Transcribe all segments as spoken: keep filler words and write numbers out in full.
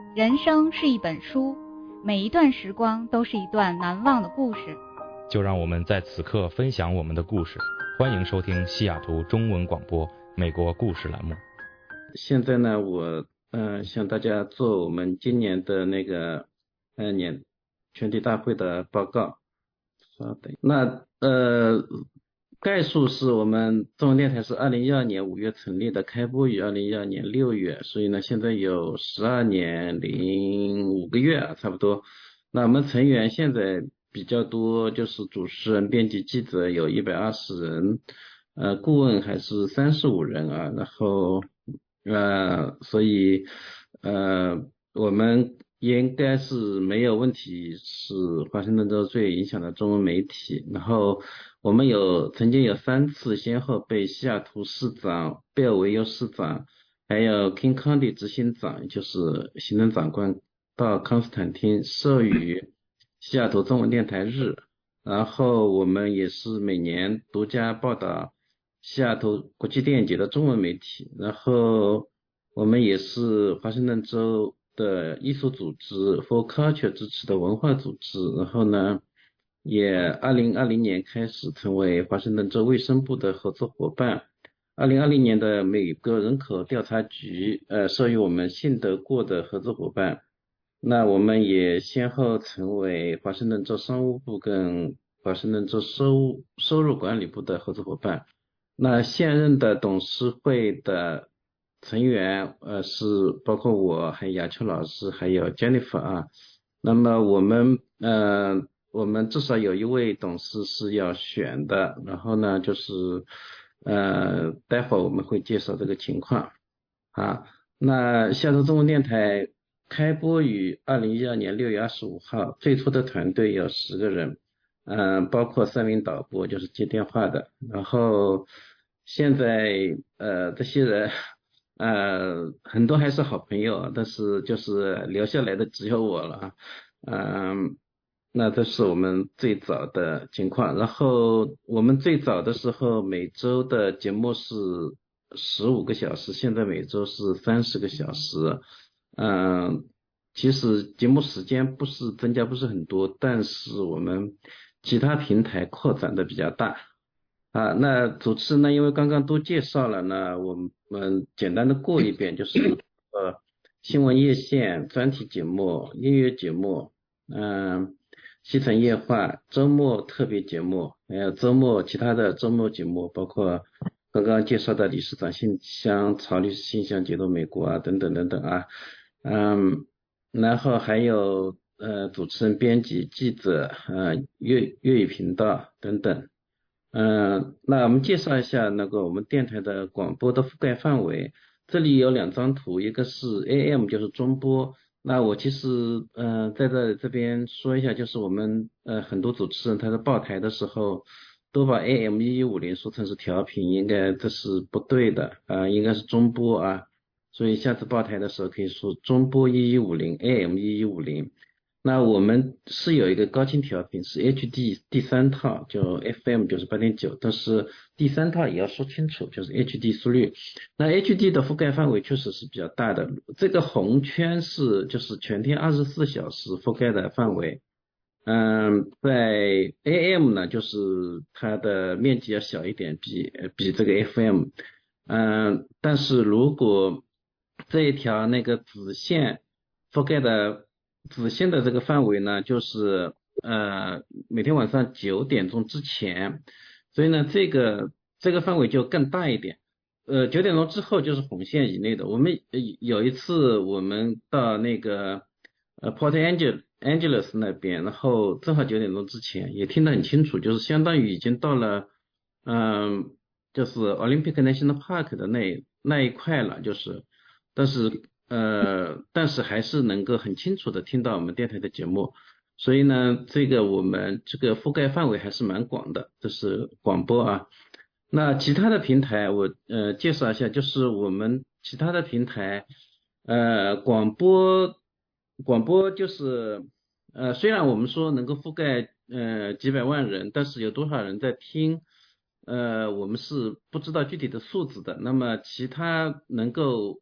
人生是一本书，每一段时光都是一段难忘的故事。 就让我们在此刻分享我们的故事。欢迎收听西雅图中文广播美国故事栏目。 现在呢，我呃向大家做我们今年的那个呃年全体大会的报告。稍等，那呃概述是我们中文电台是二零一二年五月成立的，开播于二零一二年六月，所以呢现在有十二年零五个月啊，差不多。那我们成员现在比较多，就是主持人、编辑、记者有一百二十人，呃，顾问还是三十五人啊，然后呃，所以呃，我们应该是没有问题，是华盛顿州最影响的中文媒体。然后我们有曾经有三次先后被西雅图市长贝尔维尤市长，还有 King County 执行长，就是行政长官到康斯坦丁授予西雅图中文电台日。然后我们也是每年独家报道西雅图国际电影节的中文媒体，然后我们也是华盛顿州的艺术组织 For Culture 支持的文化组织，然后呢也二零二零年开始成为华盛顿州卫生部的合作伙伴。二零二零年的美国人口调查局呃授予我们信得过的合作伙伴。那我们也先后成为华盛顿州商务部跟华盛顿州收收入管理部的合作伙伴。那现任的董事会的成员呃是包括我，还有雅秋老师，还有 Jennifer 啊。那么我们呃我们至少有一位董事是要选的，然后呢就是呃待会儿我们会介绍这个情况。好，那西雅图中文电台开播于二零一二年六月二十五号，最初的团队有十个人，嗯、呃，包括三名导播，就是接电话的。然后现在呃这些人呃很多还是好朋友，但是就是留下来的只有我了，嗯、呃，那这是我们最早的情况。然后我们最早的时候每周的节目是十五个小时，现在每周是三十个小时。嗯，其实节目时间不是增加不是很多，但是我们其他平台扩展的比较大啊。那主持呢，因为刚刚都介绍了呢，我们简单的过一遍，就是呃新闻夜线、专题节目、音乐节目，嗯，西城夜话、周末特别节目，还有周末其他的周末节目，包括刚刚介绍的理事长信箱、曹律师信箱、解读美国啊等等等等啊。嗯，然后还有呃主持人、编辑、记者，呃粤粤语频道等等。嗯，那我们介绍一下那个我们电台的广播的覆盖范围。这里有两张图，一个是 A M 就是中波。那我其实呃在这这边说一下，就是我们呃很多主持人他在报台的时候都把 A M 一一五零说成是调频，应该这是不对的啊、呃，应该是中波啊。所以下次报台的时候可以说中波一一五零 A M 一一五零。那我们是有一个高清调频是 H D 第三套，就 F M 九十八点九，但是第三套也要说清楚，就是 H D 速率。那 H D 的覆盖范围确实是比较大的，这个红圈是就是全天二十四小时覆盖的范围。嗯，在 A M 呢，就是它的面积要小一点，比比这个 F M。嗯，但是如果这一条那个子线覆盖的子线的这个范围呢，就是呃每天晚上九点钟之前，所以呢这个这个范围就更大一点。呃九点钟之后就是红线以内的。我们呃有一次我们到那个呃 Port Angel Angeles 那边，然后正好九点钟之前也听得很清楚，就是相当于已经到了嗯。就是 Olympic National Park 的那那一块了，就是，但是呃，但是还是能够很清楚的听到我们电台的节目，所以呢，这个我们这个覆盖范围还是蛮广的，这是广播啊。那其他的平台我呃介绍一下，就是我们其他的平台，呃，广播广播就是呃，虽然我们说能够覆盖呃几百万人，但是有多少人在听？呃，我们是不知道具体的数字的。那么其他能够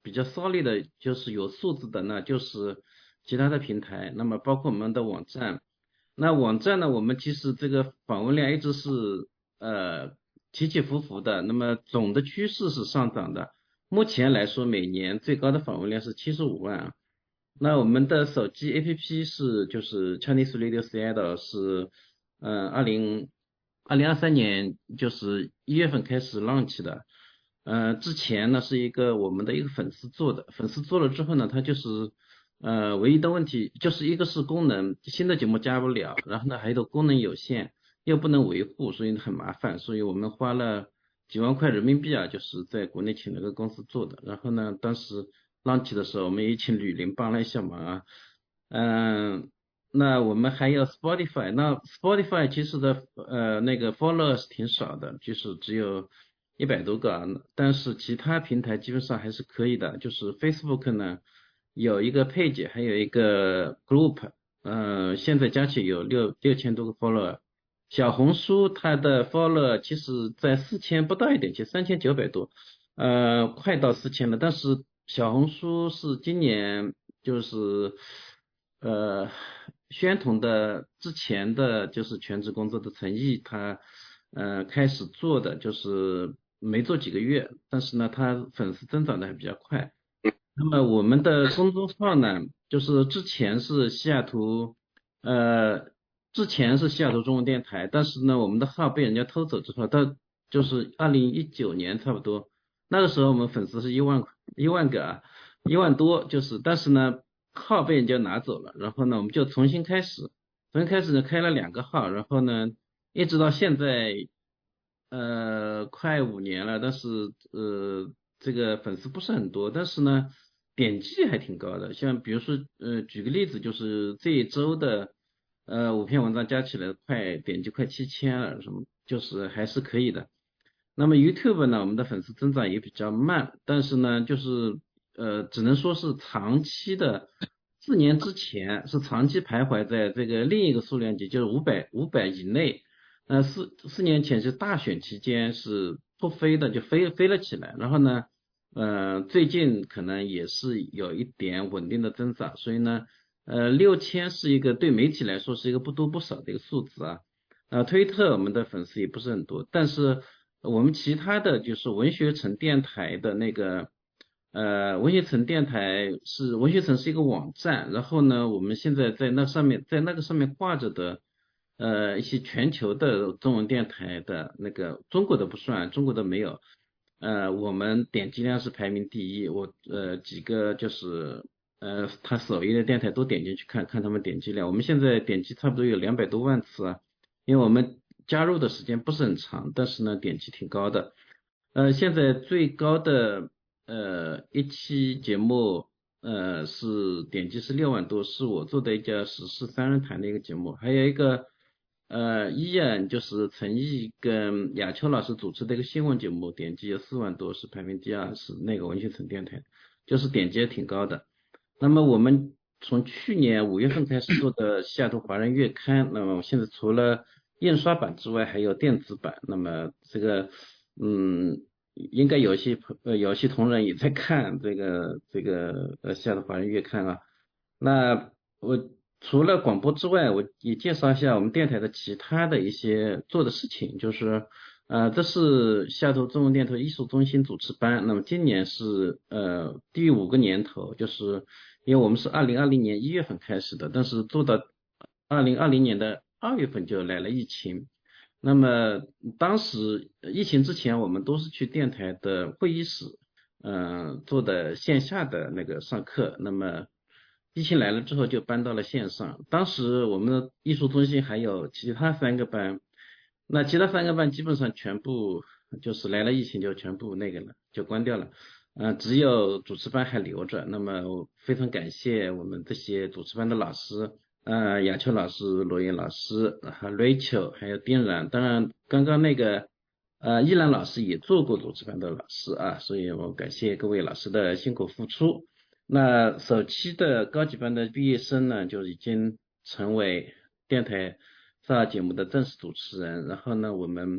比较 solid 的，就是有素质的呢，就是其他的平台，那么包括我们的网站。那网站呢，我们其实这个访问量一直是呃起起伏伏的，那么总的趋势是上涨的。目前来说，每年最高的访问量是七十五万。那我们的手机 A P P 是就是 Chinese Radio Seattle 是嗯二零二零二三年就是一月份开始 launch 的。呃，之前呢是一个我们的一个粉丝做的，粉丝做了之后呢，它就是呃唯一的问题就是一个是功能新的节目加不了，然后呢还有功能有限，又不能维护，所以很麻烦，所以我们花了几万块人民币啊，就是在国内请了个公司做的。然后呢，当时 launch 的时候，我们也请吕林帮了一下忙啊。嗯，那我们还有 Spotify，那 Spotify 其实的呃那个 followers 挺少的，就是只有一百多个啊，但是其他平台基本上还是可以的。就是 Facebook 呢有一个 page，还有一个 group，呃，现在加起有六六千多个 follower。小红书它的 follower 其实在四千不到一点，就三千九百多，呃，快到四千了。但是小红书是今年就是呃宣统的之前的就是全职工作的陈毅他呃开始做的，就是没做几个月，但是呢他粉丝增长的还比较快。那么我们的公众号呢，就是之前是西雅图，呃，之前是西雅图中文电台，但是呢，我们的号被人家偷走之后，到就是二零一九年差不多，那个时候我们粉丝是一万一万个啊，一万多，就是但是呢，号被人家拿走了，然后呢，我们就重新开始，重新开始呢开了两个号，然后呢，一直到现在，呃，快五年了，但是呃。这个粉丝不是很多，但是呢，点击还挺高的。像比如说，呃，举个例子，就是这一周的，呃，五篇文章加起来快点击快七千了，什么就是还是可以的。那么 YouTube 呢，我们的粉丝增长也比较慢，但是呢，就是呃，只能说是长期的，四年之前是长期徘徊在这个另一个数量级，就是五百五百以内。呃，四四年前是大选期间是突飞的，就飞飞了起来，然后呢，呃，最近可能也是有一点稳定的增长，所以呢，呃，六千是一个对媒体来说是一个不多不少的一个数字啊。呃，推特我们的粉丝也不是很多，但是我们其他的就是文学城电台的那个，呃，文学城电台是文学城是一个网站，然后呢，我们现在在那上面在那个上面挂着的。呃，一些全球的中文电台的那个，中国的不算，中国的没有。呃，我们点击量是排名第一，我呃几个就是呃他首页的电台都点进去看看他们点击量，我们现在点击差不多有两百多万次啊，因为我们加入的时间不是很长，但是呢点击挺高的。呃，现在最高的呃一期节目呃是点击是六万多，是我做的一个时事三人谈的一个节目，还有一个。呃，依然就是陈毅跟亚秋老师主持的一个新闻节目，点击有四万多，是排名第二，是那个文学城电台，就是点击也挺高的。那么我们从去年五月份开始做的西雅图华人月刊，那么现在除了印刷版之外，还有电子版。那么这个，嗯，应该有些朋呃有些同仁也在看这个这个呃西雅图华人月刊啊。那我。除了广播之外，我也介绍一下我们电台的其他的一些做的事情，就是，呃，这是西雅图中文电台艺术中心主持班，那么今年是呃第五个年头，就是因为我们是二零二零年一月份开始的，但是做到二零二零年的二月份就来了疫情，那么当时疫情之前，我们都是去电台的会议室，嗯、呃，做的线下的那个上课，那么。疫情来了之后就搬到了线上，当时我们的艺术中心还有其他三个班，那其他三个班基本上全部就是来了疫情就全部那个了，就关掉了，呃，只有主持班还留着。那么我非常感谢我们这些主持班的老师，呃，亚秋老师、罗云老师、还有 Rachel 还有丁然，当然刚刚那个呃依兰老师也做过主持班的老师啊，所以我感谢各位老师的辛苦付出。那首期的高级班的毕业生呢，就已经成为电台少儿节目的正式主持人。然后呢，我们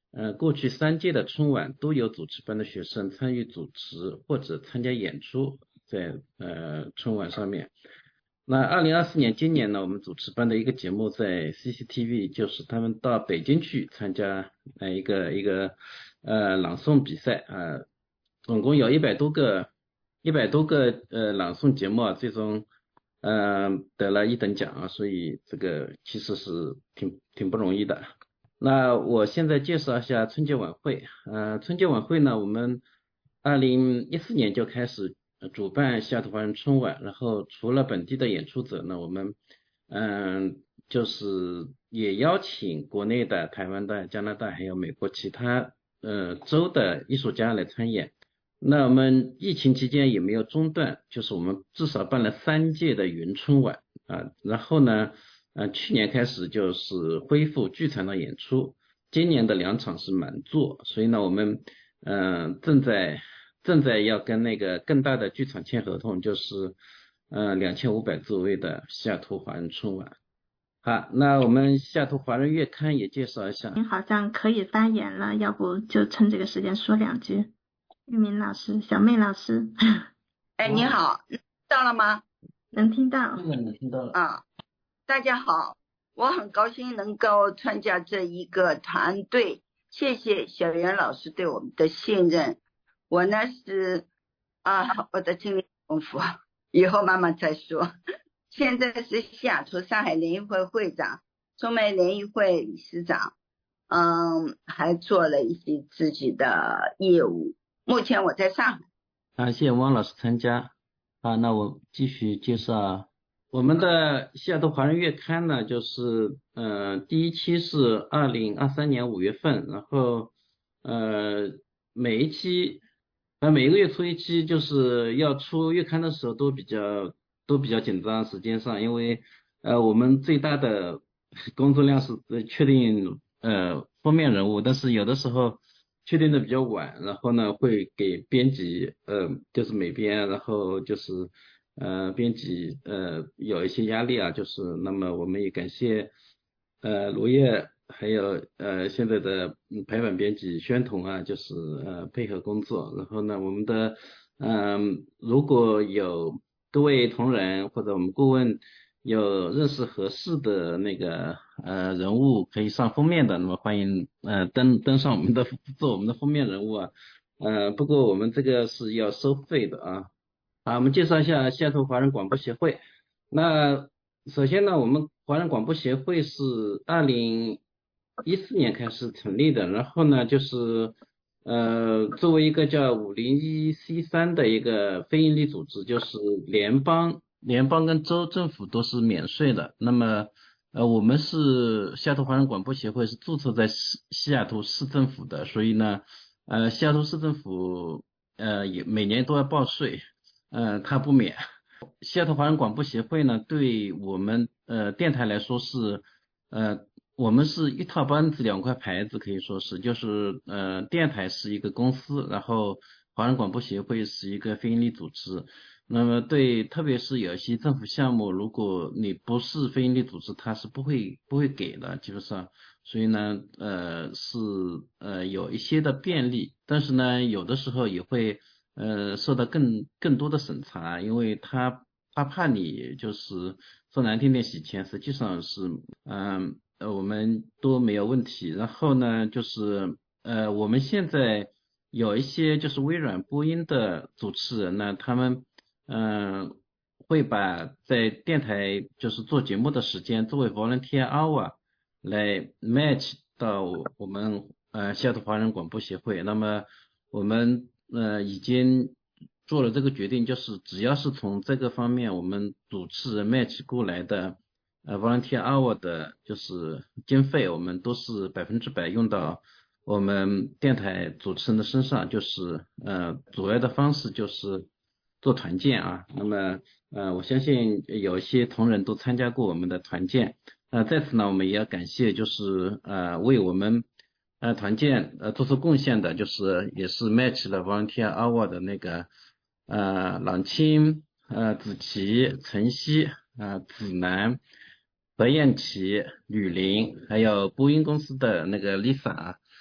呃，过去三届的春晚都有主持班的学生参与主持或者参加演出在呃春晚上面。那二零二四年今年呢，我们主持班的一个节目在 C C T V， 就是他们到北京去参加呃一个一个呃朗诵比赛啊、呃，总共有一百多个一百多个呃朗诵节目啊，最终呃得了一等奖啊，所以这个其实是挺挺不容易的。那我现在介绍一下春节晚会。呃，春节晚会呢，我们二零一四年就开始呃主办西雅图华人春晚，然后除了本地的演出者呢，我们嗯就是也邀请国内的、台湾的、加拿大还有美国其他呃州的艺术家来参演。那我们疫情期间也没有中断，就是我们至少办了三届的云春晚啊，然后呢。呃，去年开始就是恢复剧场的演出，今年的两场是满座，所以呢，我们嗯、呃、正在正在要跟那个更大的剧场签合同，就是呃两千五百座位的西雅图华人春晚。好，那我们西雅图华人月刊也介绍一下。 您好像可以发言了，要不就趁这个时间说两句。玉明老师、小妹老师。 哎，你好，到了吗？ 能听到。 能听到了。 啊。大家好，我很高兴能够参加这一个团队，谢谢小袁老师对我们的信任。我呢是啊，我的经历丰富，以后慢慢再说。现在是西雅图上海联谊会会长，中美联谊会理事长，嗯，还做了一些自己的业务。目前我在上海。 啊，谢谢汪老师参加。啊，那我继续介绍。我们的西雅图华人月刊呢，就是呃第一期是二零二三年五月份，然后呃每一期呃每一个月出一期，就是要出月刊的时候都比较都比较紧张时间上，因为呃我们最大的工作量是确定呃封面人物，但是有的时候确定的比较晚，然后呢会给编辑呃就是美编，然后就是呃，编辑呃有一些压力啊，就是那么我们也感谢呃罗叶还有呃现在的排版编辑宣彤啊，就是呃配合工作。然后呢，我们的嗯、呃、如果有各位同仁或者我们顾问有认识合适的那个呃人物可以上封面的，那么欢迎呃登登上我们的做我们的封面人物啊。呃，不过我们这个是要收费的啊。好，我们介绍一下西雅图华人广播协会。那首先呢，我们华人广播协会是二零一四年开始成立的，然后呢，就是呃，作为一个叫五零一 C 三的一个非营利组织，就是联邦、联邦跟州政府都是免税的。那么呃，我们是西雅图华人广播协会是注册在西西雅图市政府的，所以呢，呃，西雅图市政府呃也每年都要报税。呃，它不免。西雅图华人广播协会呢，对我们呃电台来说是呃我们是一套班子两块牌子，可以说是就是呃电台是一个公司，然后华人广播协会是一个非营利组织。那么对，特别是有一些政府项目，如果你不是非营利组织，它是不会不会给的，基本上。所以呢，呃是呃有一些的便利，但是呢，有的时候也会。呃，受到更更多的审查，因为他他怕你就是说难听点洗钱，实际上是嗯呃我们都没有问题。然后呢，就是呃我们现在有一些就是微软播音的主持人呢，他们嗯、呃、会把在电台就是做节目的时间作为 volunteer hour 来 match 到我们呃西雅图华人广播协会。那么我们呃，已经做了这个决定，就是只要是从这个方面我们主持人 match 过来的呃 volunteer hour 的就是经费，我们都是百分之百用到我们电台主持人的身上，就是呃主要的方式就是做团建啊。那么呃我相信有一些同仁都参加过我们的团建，呃在此呢我们也要感谢就是呃为我们呃，团建呃做出贡献的，就是也是 match 了 volunteer hour 的那个呃朗清、呃子琪、晨曦、呃子楠、何燕琪、吕玲，还有播音公司的那个 Lisa。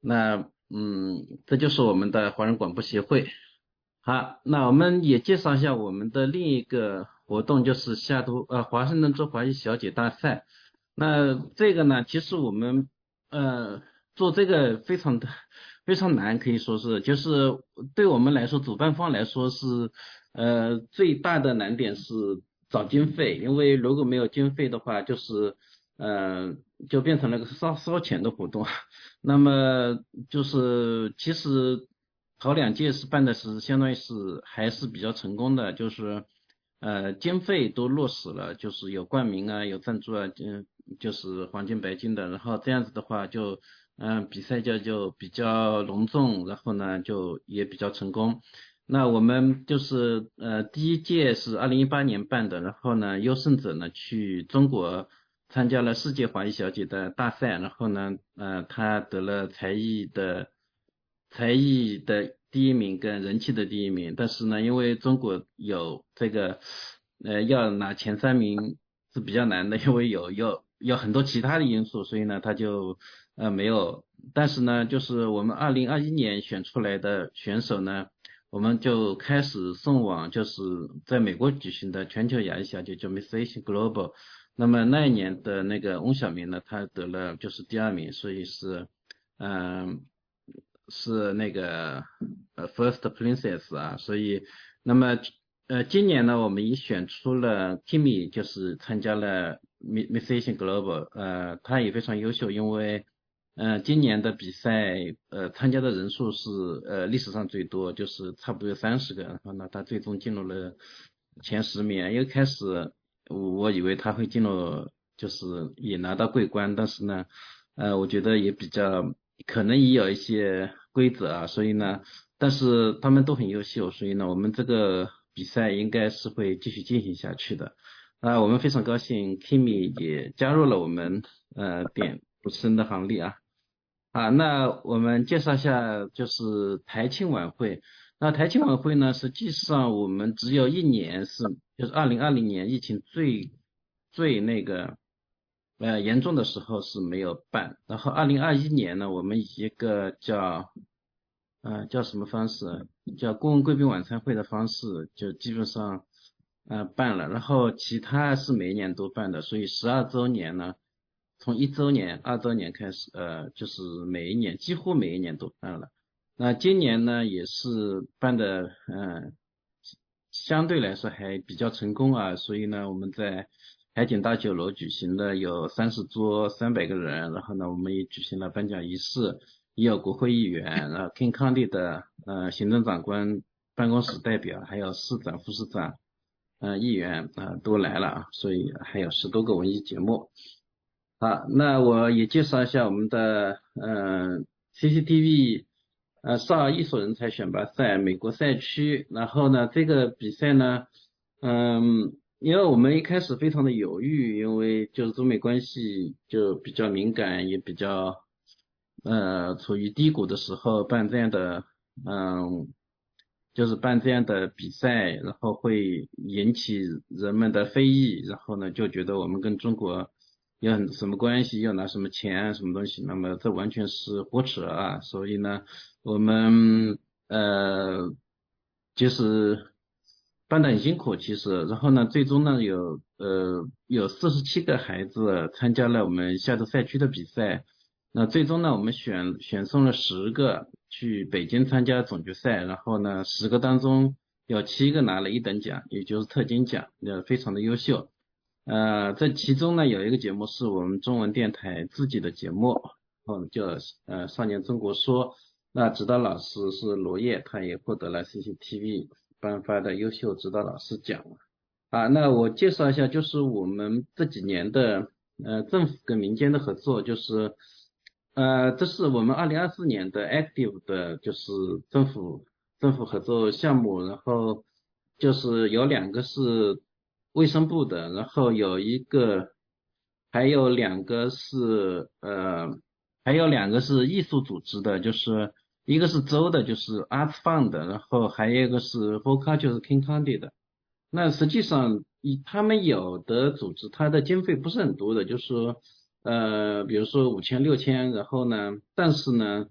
那嗯，这就是我们的华人广播协会。好，那我们也介绍一下我们的另一个活动，就是西雅图呃华盛顿州华裔小姐大赛。那这个呢，其实我们呃做这个非常的非常难，可以说是，就是对我们来说，主办方来说是呃最大的难点是找经费，因为如果没有经费的话，就是呃就变成了个烧烧钱的活动。那么就是其实头两届是办的是相当于是还是比较成功的，就是呃经费都落实了，就是有冠名啊，有赞助啊，嗯，就是黄金白金的，然后这样子的话就嗯、呃、比赛就就比较隆重，然后呢就也比较成功。那我们就是呃第一届是二零一八年办的，然后呢优胜者呢去中国参加了世界华裔小姐的大赛，然后呢呃她得了才艺的才艺的第一名跟人气的第一名，但是呢因为中国有这个呃要拿前三名是比较难的，因为有有有很多其他的因素，所以呢他就呃没有，但是呢就是我们二零二一年选出来的选手呢，我们就开始送往就是在美国举行的全球亚裔小姐叫 Miss Asian Global， 那么那一年的那个翁晓明呢，他得了就是第二名，所以是嗯、呃、是那个呃 First Princess 啊，所以那么呃今年呢我们也选出了 Kimi， 就是参加了 Miss Asian Global， 呃他也非常优秀，因为呃，今年的比赛，呃，参加的人数是呃历史上最多，就是差不多有三十个，然后呢，他最终进入了前十名。因为开始我以为他会进入，就是也拿到桂冠，但是呢，呃，我觉得也比较可能也有一些规则啊，所以呢，但是他们都很优秀，所以呢，我们这个比赛应该是会继续进行下去的。啊，我们非常高兴 Kimi 也加入了我们呃点主持人的行列啊。啊，那我们介绍一下就是台庆晚会。那台庆晚会呢，实际上我们只有一年是，就是二零二零年疫情最最那个呃严重的时候是没有办。然后二零二一年呢，我们以一个叫呃叫什么方式，叫顾问贵宾晚餐会的方式，就基本上呃办了。然后其他是每一年都办的，所以十二周年呢。从一周年、二周年开始，呃，就是每一年几乎每一年都办了。那今年呢，也是办的，嗯、呃，相对来说还比较成功啊。所以呢，我们在海景大酒楼举行的有三十桌、三百个人，然后呢，我们也举行了颁奖仪式，也有国会议员，然后 King County 的呃行政长官办公室代表，还有市长、副市长、呃议员啊、呃、都来了，所以还有十多个文艺节目。好，那我也介绍一下我们的呃 C C T V 呃少儿艺术人才选拔赛美国赛区。然后呢，这个比赛呢，嗯，因为我们一开始非常的犹豫，因为就是中美关系就比较敏感，也比较呃处于低谷的时候办这样的嗯，就是办这样的比赛，然后会引起人们的非议，然后呢就觉得我们跟中国有很什么关系，要拿什么钱什么东西，那么这完全是胡扯啊。所以呢我们呃就是办得很辛苦其实，然后呢最终呢有呃有四十七个孩子参加了我们下周赛区的比赛，那最终呢我们选选送了十个去北京参加总决赛，然后呢十个当中有七个拿了一等奖，也就是特金奖，呃非常的优秀。呃，这其中呢有一个节目是我们中文电台自己的节目，嗯，叫呃少年中国说，那指导老师是罗烨，他也获得了 C C T V 颁发的优秀指导老师奖。啊，那我介绍一下，就是我们这几年的呃政府跟民间的合作，就是呃这是我们二零二四年的 Active 的，就是政府政府合作项目，然后就是有两个是卫生部的，然后有一个，还有两个是呃，还有两个是艺术组织的，就是一个是州的，就是 Arts Fund 的，然后还有一个是 Vocal， 就是 King County 的。那实际上以他们有的组织，它的经费不是很多的，就是说呃，比如说五千六千，然后呢，但是呢，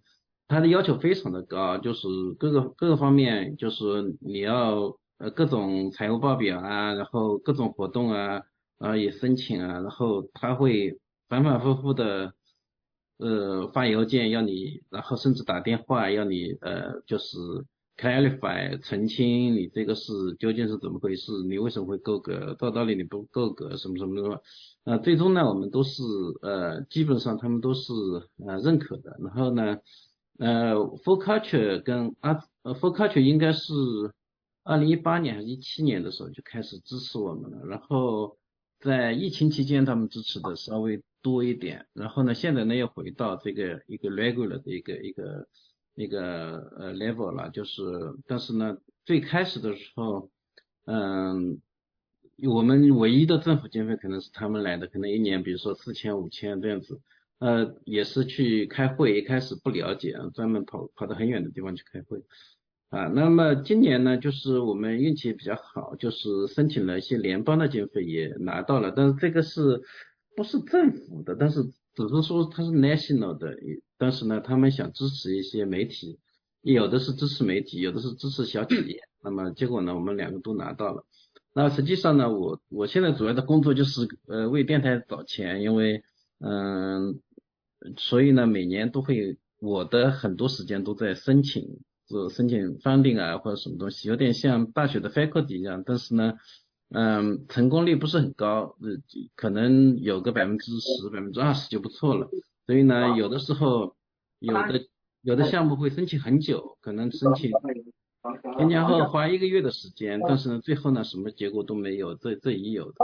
它的要求非常的高，就是各个各个方面，就是你要呃各种财务报表啊，然后各种活动啊，啊也申请啊，然后他会反反复复的呃发邮件要你，然后甚至打电话要你呃就是 clarify 澄清你这个是究竟是怎么回事，你为什么会够格，到道理你不够格什么什么什么，呃最终呢我们都是呃基本上他们都是呃认可的，然后呢呃 Full Culture 跟啊呃 Full Culture 应该是二零一八年还是一七年的时候就开始支持我们了，然后在疫情期间他们支持的稍微多一点，然后呢现在呢又回到这个一个 regular 的一个一个一个呃 level 了，就是但是呢最开始的时候嗯我们唯一的政府经费可能是他们来的，可能一年比如说四千五千这样子，呃也是去开会，一开始不了解，专门跑跑到很远的地方去开会啊。那么今年呢就是我们运气也比较好，就是申请了一些联邦的经费也拿到了，但是这个是不是政府的，但是只是说它是 national 的，但是呢他们想支持一些媒体，有的是支持媒体，有的是支持小企业，那么结果呢我们两个都拿到了。那实际上呢我我现在主要的工作就是呃为电台找钱，因为嗯所以呢每年都会，我的很多时间都在申请做申请 funding 啊或者什么东西，有点像大学的 faculty 一样，但是呢嗯成功率不是很高，呃可能有个百分之十百分之二十就不错了，所以呢有的时候有的有的项目会申请很久，可能申请前前后后花一个月的时间，但是呢最后呢什么结果都没有，这这也有的。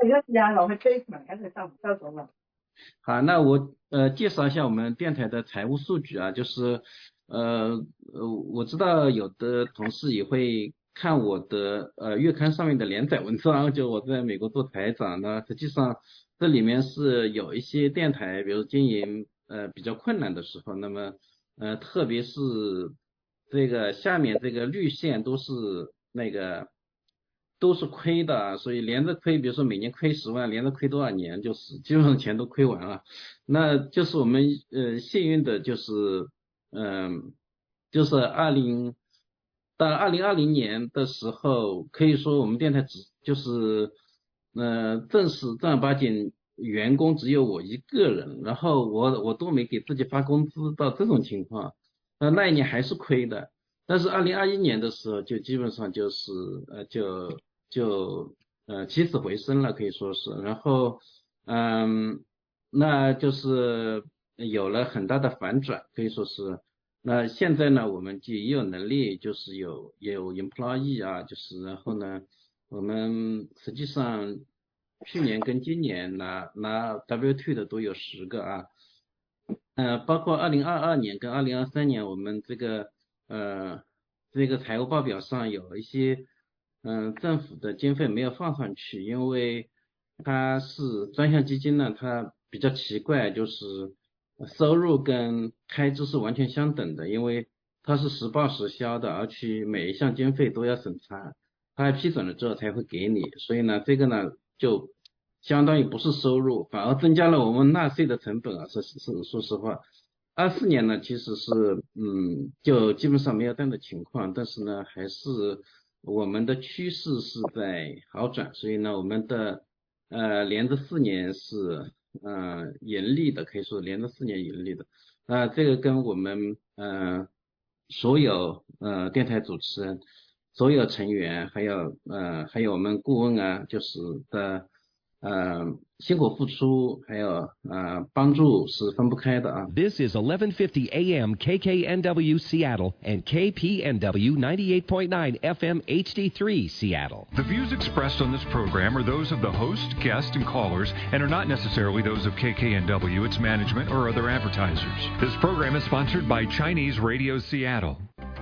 好，那我呃介绍一下我们电台的财务数据啊，就是呃呃我知道有的同事也会看我的呃月刊上面的连载文章，就我在美国做台长呢，实际上这里面是有一些电台比如经营呃比较困难的时候，那么呃特别是这个下面这个绿线都是那个都是亏的，所以连着亏，比如说每年亏十万，连着亏多少年，就是基本上钱都亏完了。那就是我们呃幸运的就是嗯、呃、就是二零到二零二零年的时候，可以说我们电台只就是呃正式正儿八经员工只有我一个人，然后我我都没给自己发工资，到这种情况，呃那一年还是亏的。但是二零二一年的时候就基本上就是呃就就呃起死回生了，可以说是，然后嗯那就是有了很大的反转，可以说是。那现在呢我们就也有能力，就是有也有 employee 啊，就是然后呢我们实际上去年跟今年拿拿 W 二 的都有十个啊，呃包括二零二二年跟二零二三年我们这个呃这个财务报表上有一些嗯、呃、政府的经费没有放上去，因为它是专项基金呢，它比较奇怪，就是收入跟开支是完全相等的，因为它是实报实销的，而且每一项经费都要审查，它批准了之后才会给你，所以呢这个呢就相当于不是收入，反而增加了我们纳税的成本啊，是是说实话。二四年呢其实是嗯就基本上没有这样的情况，但是呢还是我们的趋势是在好转，所以呢我们的呃连着四年是呃盈利的，可以说连着四年盈利的。那这个跟我们呃所有呃电台主持人、所有成员还有呃还有我们顾问啊，就是的呃辛苦付出还有呃帮助是分不开的啊。 This is eleven fifty A M K K N W Seattle and K P N W ninety-eight point nine F M H D three Seattle. The views expressed on this program are those of the host, guests, and callers and are not necessarily those of K K N W, its management, or other advertisers. This program is sponsored by Chinese Radio Seattle.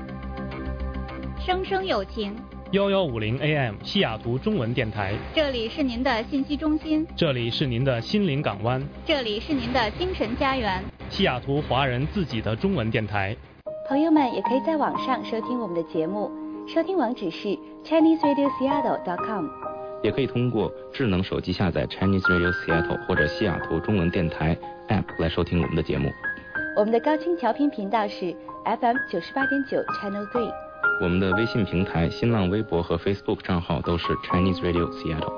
生生有情， 幺幺五零 A M 西雅图中文电台， 这里是您的信息中心， 这里是您的心灵港湾， 这里是您的精神家园， 西雅图华人自己的中文电台。 朋友们也可以在网上收听我们的节目，收听网址是 Chinese Radio Seattle dot com， 也可以通过智能手机下载 Chinese Radio Seattle 或者西雅图中文电台 App 来收听我们的节目。 我们的高清调频频道是 F M 九十八点九 Channel Three。 我们的微信平台、新浪微博和 Facebook 账号都是 Chinese Radio Seattle。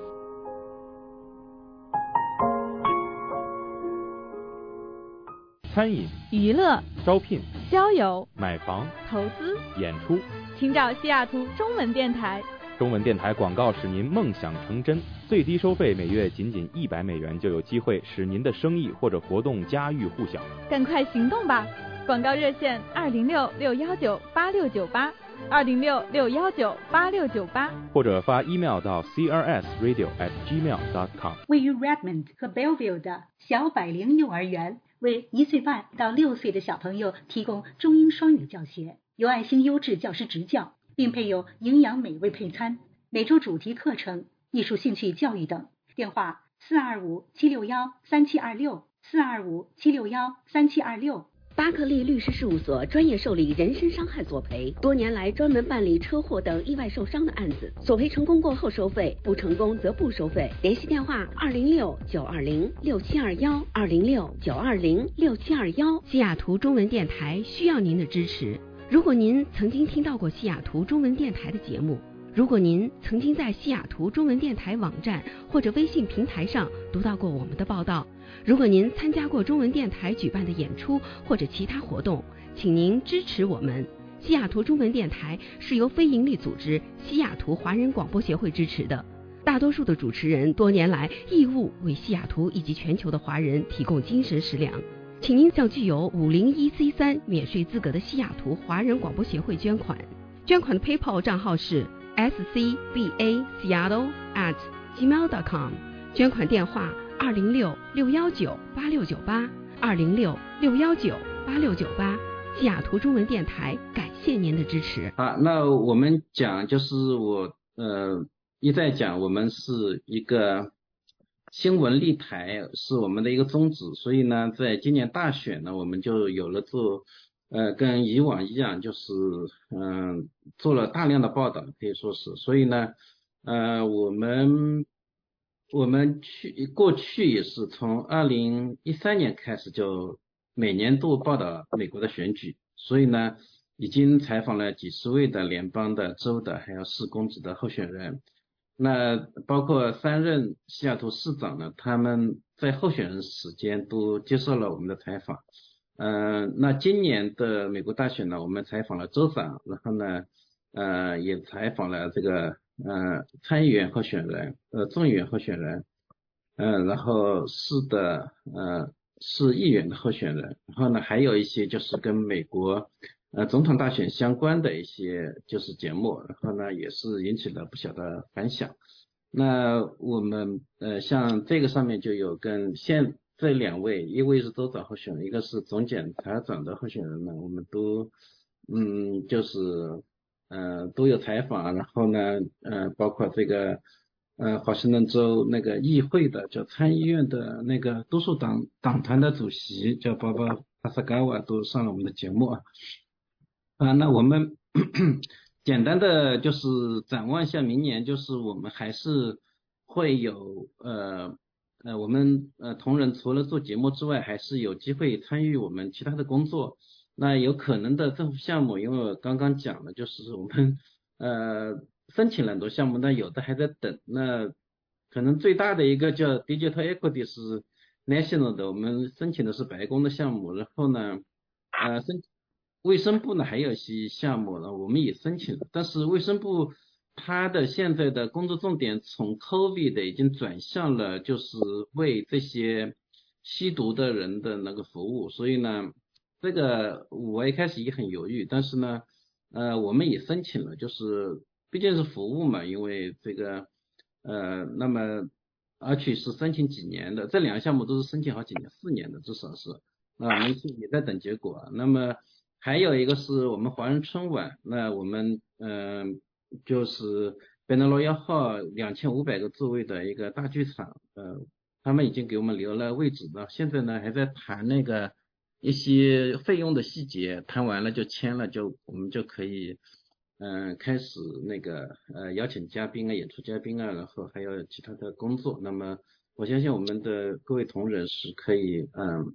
餐饮、 娱乐、 招聘、 交友、 买房、 投资、 演出， 请找西雅图中文电台。 中文电台广告使您梦想成真，最低收费每月仅仅一百美元，就有机会使您的生意或者活动家喻户晓。 赶快行动吧！广告热线二零六六幺九八六九八，二零六六幺九八六九八， 或者发 email 到 c r s radio at gmail dot com。 位于 Redmond 和 Bellevue 的小百灵幼儿园为一岁半到六岁的小朋友提供中英双语教学，有爱心优质教师执教，并配有营养美味配餐，每周主题课程、艺术兴趣教育等。电话四二五七六幺三七二六，四二五七六幺三七二六。 巴克利律师事务所专业受理人身伤害索赔，多年来专门办理车祸等意外受伤的案子，索赔成功过后收费，不成功则不收费。联系电话二零六九二零六七二幺，二零六九二零六七二幺。 西雅图中文电台需要您的支持。如果您曾经听到过西雅图中文电台的节目，如果您曾经在西雅图中文电台网站或者微信平台上读到过我们的报道，如果您参加过中文电台举办的演出或者其他活动，请您支持我们。西雅图中文电台是由非营利组织西雅图华人广播协会支持的，大多数的主持人多年来义务为西雅图以及全球的华人提供精神食粮。请您向具有五零一 C 三免税资格的西雅图华人广播协会捐款，捐款的 PayPal 账号是 s c b a seattle at gmail dot com， 捐款电话二零六六幺九八六九八，二零六六幺九八六九八。西雅图中文电台感谢您的支持。 好，那我们讲就是我呃一再讲，我们是一个新闻立台，是我们的一个宗旨，所以呢，在今年大选呢，我们就有了做呃跟以往一样，就是嗯、呃、做了大量的报道，可以说是，所以呢呃我们我们去过去也是从二零一三年开始就每年都报道美国的选举，所以呢已经采访了几十位的联邦的、州的还有市公职的候选人。那包括三任西雅图市长呢，他们在候选人时间都接受了我们的采访。呃，那今年的美国大选呢，我们采访了州长，然后呢，呃，也采访了这个呃参议员候选人、呃众议员候选人，呃，然后市的呃市议员的候选人，然后呢，还有一些就是跟美国呃，总统大选相关的一些就是节目，然后呢也是引起了不小的反响。那我们呃像这个上面就有跟现这两位，一位是州长候选人，一个是总检察长的候选人呢，我们都嗯就是呃都有采访，然后呢呃包括这个呃华盛顿州那个议会的叫参议院的那个多数党党团的主席叫巴巴帕萨嘎瓦都上了我们的节目啊。啊，那我们简单的就是展望一下明年，就是我们还是会有呃呃我们呃同仁除了做节目之外，还是有机会参与我们其他的工作。那有可能的政府项目，因为我刚刚讲了，就是我们呃申请了很多项目，但有的还在等。那可能最大的一个叫 Digital Equity 是 National 的，我们申请的是白宫的项目，然后呢呃申卫生部呢还有一些项目呢，我们也申请了，但是卫生部它的现在的工作重点从 COVID 的已经转向了就是为这些吸毒的人的那个服务，所以呢这个我一开始也很犹豫，但是呢呃我们也申请了，就是毕竟是服务嘛，因为这个呃那么而且是申请几年的，这两个项目都是申请好几年，四年的至少是啊，我们也在等结果。那么还有一个是我们华人春晚，那我们嗯、呃、就是北南罗幺号两千五百个座位的一个大剧场，呃，他们已经给我们留了位置了，现在呢还在谈那个一些费用的细节，谈完了就签了，就我们就可以嗯、呃、开始那个呃邀请嘉宾啊、演出嘉宾啊，然后还有其他的工作。那么我相信我们的各位同仁是可以嗯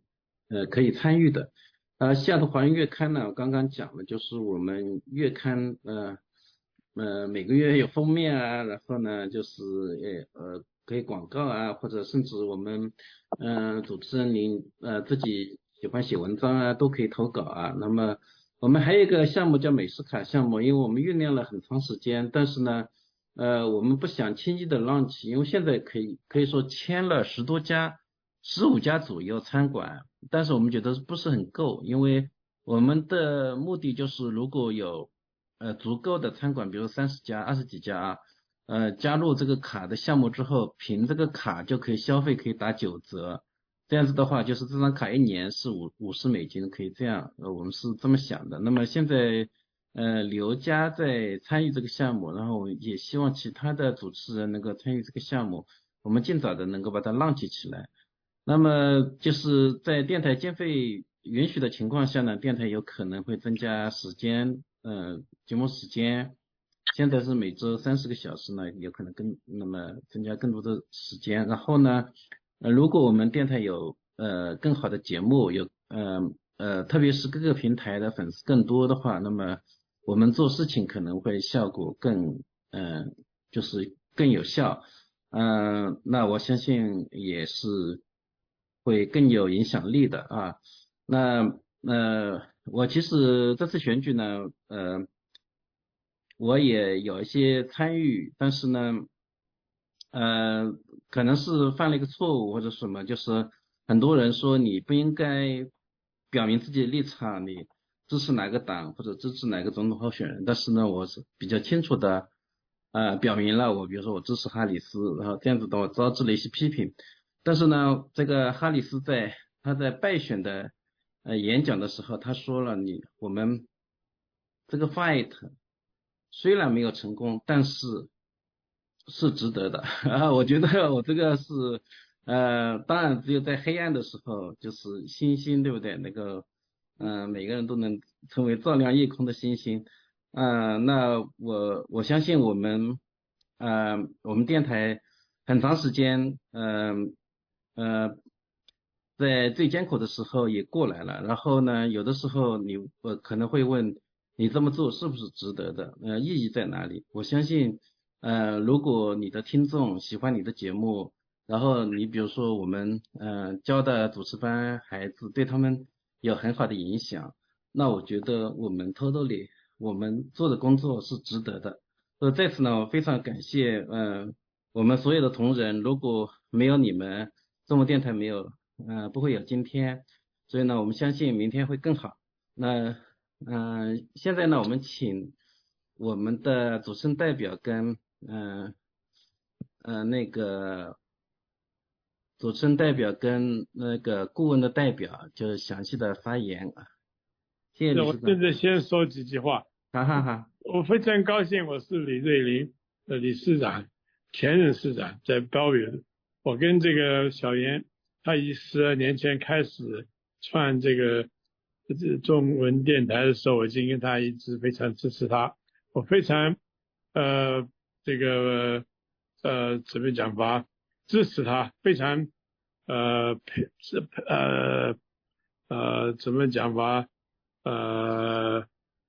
呃可以参与的。呃，西雅图华人月刊呢，我刚刚讲了，就是我们月刊呃呃每个月有封面啊，然后呢就是呃呃可以广告啊，或者甚至我们嗯、呃、主持人您呃自己喜欢写文章啊，都可以投稿啊。那么我们还有一个项目叫美食卡项目，因为我们酝酿了很长时间，但是呢呃我们不想轻易的浪起，因为现在可以可以说签了十多家。十五家左右餐馆，但是我们觉得不是很够，因为我们的目的就是如果有呃足够的餐馆，比如三十家、二十几家，呃加入这个卡的项目之后，凭这个卡就可以消费，可以打九折。这样子的话，就是这张卡一年是五五十美金，可以这样，呃我们是这么想的。那么现在呃刘家在参与这个项目，然后也希望其他的主持人能够参与这个项目，我们尽早的能够把它浪起起来。那么就是在电台经费允许的情况下呢，电台有可能会增加时间，呃，节目时间，现在是每周三十个小时呢，有可能更那么增加更多的时间。然后呢，呃，如果我们电台有呃更好的节目，有呃呃，特别是各个平台的粉丝更多的话，那么我们做事情可能会效果更嗯、呃，就是更有效。嗯、呃，那我相信也是会更有影响力的啊。那呃，我其实这次选举呢，呃，我也有一些参与，但是呢，呃，可能是犯了一个错误或者什么，就是很多人说你不应该表明自己的立场，你支持哪个党或者支持哪个总统候选人，但是呢，我是比较清楚的。呃，表明了我，比如说我支持哈里斯，然后这样子的我招致了一些批评。但是呢，这个哈里斯在他在败选的呃演讲的时候，他说了你我们这个 fight 虽然没有成功，但是是值得的啊。我觉得我这个是呃，当然只有在黑暗的时候，就是星星，对不对？那个嗯、呃，每个人都能成为照亮夜空的星星。啊、呃，那我我相信我们，呃，我们电台很长时间，嗯 呃, 呃，在最艰苦的时候也过来了。然后呢，有的时候你我可能会问，你这么做是不是值得的？呃，意义在哪里？我相信，呃，如果你的听众喜欢你的节目，然后你比如说我们呃教的主持班孩子对他们有很好的影响，那我觉得我们totally。我们做的工作是值得的，所以在此呢，我非常感谢，嗯、呃，我们所有的同仁，如果没有你们，中文电台没有，呃，不会有今天，所以呢，我们相信明天会更好。那，嗯、呃，现在呢，我们请我们的主持人代表跟，嗯、呃，呃，那个主持人代表跟那个顾问的代表，就详细的发言啊。谢谢理事长。 我现在先说几句话。 哈哈哈。 我非常高兴，我是李瑞林的理事长，前任市长，在高原。我跟这个小严，他以十二年前开始创这个中文电台的时候，我已经跟他一直非常支持他。我非常呃这个呃怎么讲法，支持他，非常呃呃呃怎么讲法。呃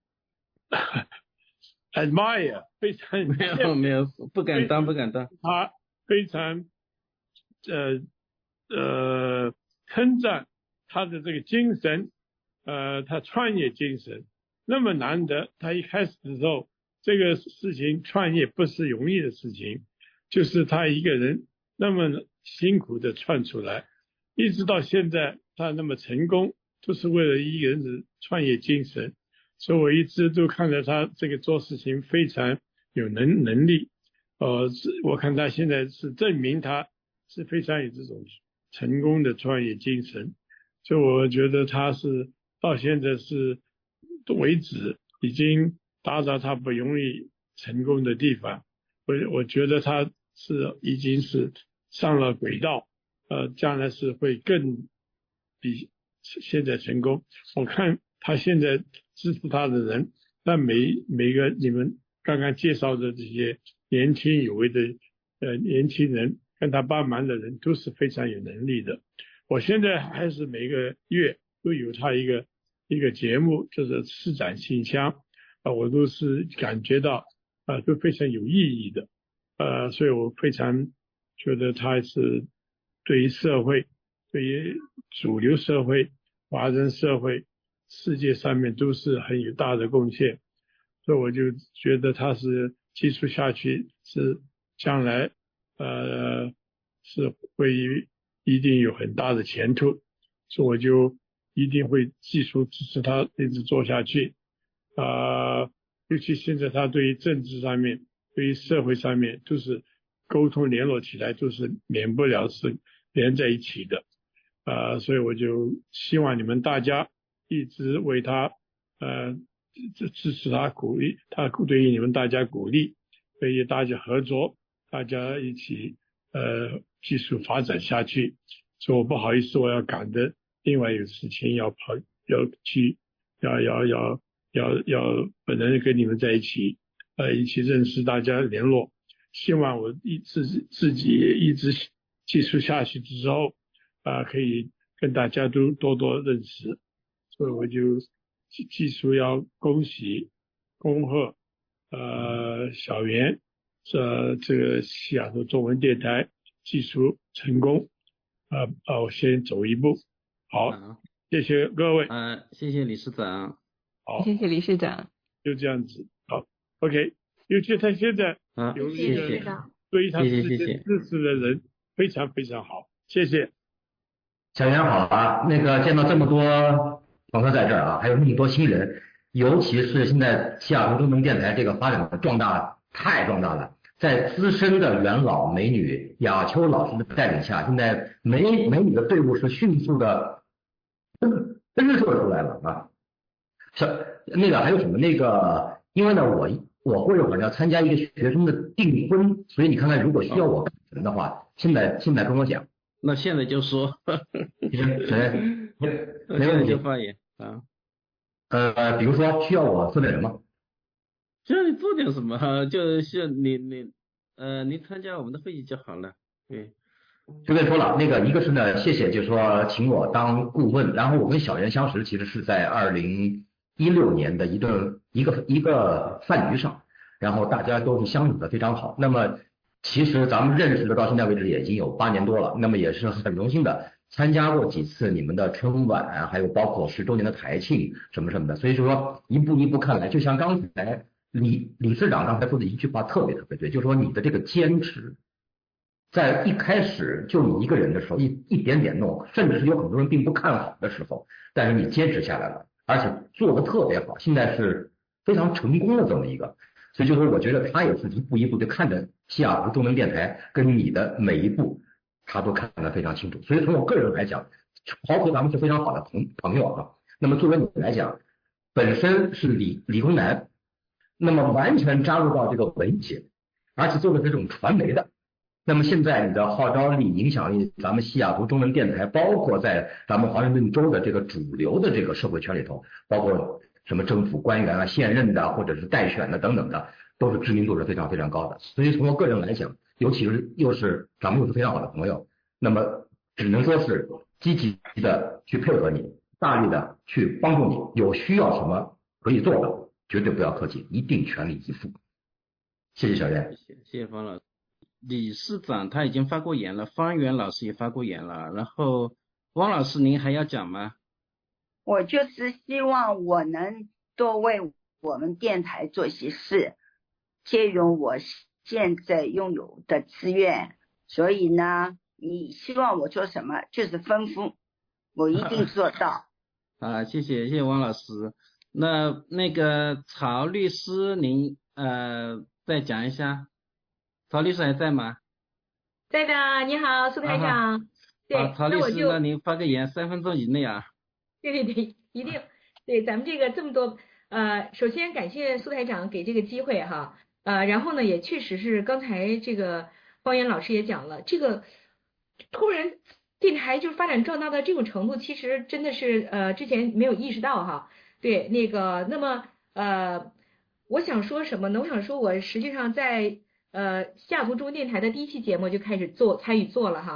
，admire 非常没有没有不敢当不敢当， 他非常呃呃称赞他的这个精神，呃，他创业精神那么难得。他一开始的时候，这个事情创业不是容易的事情，就是他一个人那么辛苦的创出来，一直到现在他那么成功。就是为了一个人的创业精神，所以我一直都看到他这个做事情非常有能能力。呃，我看他现在是证明他是非常有这种成功的创业精神，所以我觉得他是到现在是为止已经达到他不容易成功的地方。我我觉得他是已经是上了轨道，呃，将来是会更比现在成功。我看他现在支持他的人，但每每个你们刚刚介绍的这些年轻有为的呃年轻人跟他帮忙的人都是非常有能力的。 我现在还是每个月都有他一个一个节目，就是施展信箱啊，我都是感觉到啊都非常有意义的，呃，所以我非常觉得他是对于社会，对于主流社会、华人社会、世界上面都是很有大的贡献，所以我就觉得他是继续下去是将来呃是会一定有很大的前途，所以我就一定会继续支持他一直做下去啊、呃，尤其现在他对于政治上面、对于社会上面都是沟通联络起来都是免不了是连在一起的啊、呃，所以我就希望你们大家一直为他呃支支持他，鼓励他，对于你们大家鼓励，对于大家合作，大家一起呃继续发展下去。所以我不好意思，我要赶的另外有事情要跑，要去，要要要要要本来跟你们在一起，呃一起认识大家联络。希望我一自己自己一直继续下去之后啊、呃，可以跟大家都多多认识。所以我就继继续要恭喜恭贺呃小袁这这个西雅图中文电台技术成功啊啊、呃！我先走一步，好，嗯、谢谢各位， 啊、呃，谢谢理事长， 好， 谢谢理事长， 就这样子，好 ，OK， 尤其他现在有一个对他自己支持的人非常非常好，谢谢。 小袁好啊，那个见到这么多朋友在这儿啊，还有那么多新人，尤其是现在西雅图中文电台这个发展的壮大太壮大了。在资深的元老美女雅秋老师的带领下，现在美美女的队伍是迅速的真是做出来了啊。小那个还有什么那个，因为呢我我过一会儿要参加一个学生的订婚，所以你看看如果需要我赶人的话，现在现在跟我讲。 那现在就说， 谁？ 没问题就发言啊。 呃，比如说需要我做点什么？ 需要你做点什么？就是你你呃，你参加我们的会议就好了。对， 就跟你说了，那个一个是呢，谢谢，就是说请我当顾问，然后我跟小袁相识其实是在二零一六年的一顿一个一个饭局上，然后大家都是相处的非常好。那么其实咱们认识的到现在为止也已经有八年多了，那么也是很荣幸的参加过几次你们的春晚，还有包括十周年的台庆什么什么的，所以说一步一步看来，就像刚才李理事长刚才说的一句话特别特别对，就是说你的这个坚持，在一开始就你一个人的时候，一一点点弄，甚至是有很多人并不看好的时候，但是你坚持下来了，而且做得特别好，现在是非常成功的这么一个。所以就是我觉得他也是一步一步就看着西雅图中文电台跟你的每一步，他都看得非常清楚。所以从我个人来讲，包括咱们是非常好的朋朋友啊。那么作为你来讲，本身是理理工男，那么完全加入到这个文界，而且做的这种传媒的。那么现在你的号召力、影响力，咱们西雅图中文电台，包括在咱们华盛顿州的这个主流的这个社会圈里头，包括什么政府官员啊、现任的或者是待选的等等的，都是知名度是非常非常高的。所以从我个人来讲，尤其是又是咱们又是非常好的朋友，那么只能说是积极的去配合你，大力的去帮助你，有需要什么可以做的，绝对不要客气，一定全力以赴。谢谢小袁， 谢谢谢谢方老师。理事长他已经发过言了，方源老师也发过言了，然后汪老师您还要讲吗？ 我就是希望我能多为我们电台做些事，借用我现在拥有的资源，所以呢你希望我做什么就是吩咐，我一定做到。 啊，谢谢谢谢汪老师。那那个曹律师您呃再讲一下。曹律师还在吗？ 在的，你好，苏台长。啊、对， 曹律师，那您发个言，三分钟以内啊。 对对对，一定。对，咱们这个这么多，呃，首先感谢苏台长给这个机会哈，呃，然后呢，也确实是刚才这个方言老师也讲了，这个突然电台就是发展壮大到这种程度，其实真的是呃之前没有意识到哈。对，那个，那么呃，我想说什么呢？我想说，我实际上在。呃，西雅图中文电台的第一期节目就开始做参与做了哈。那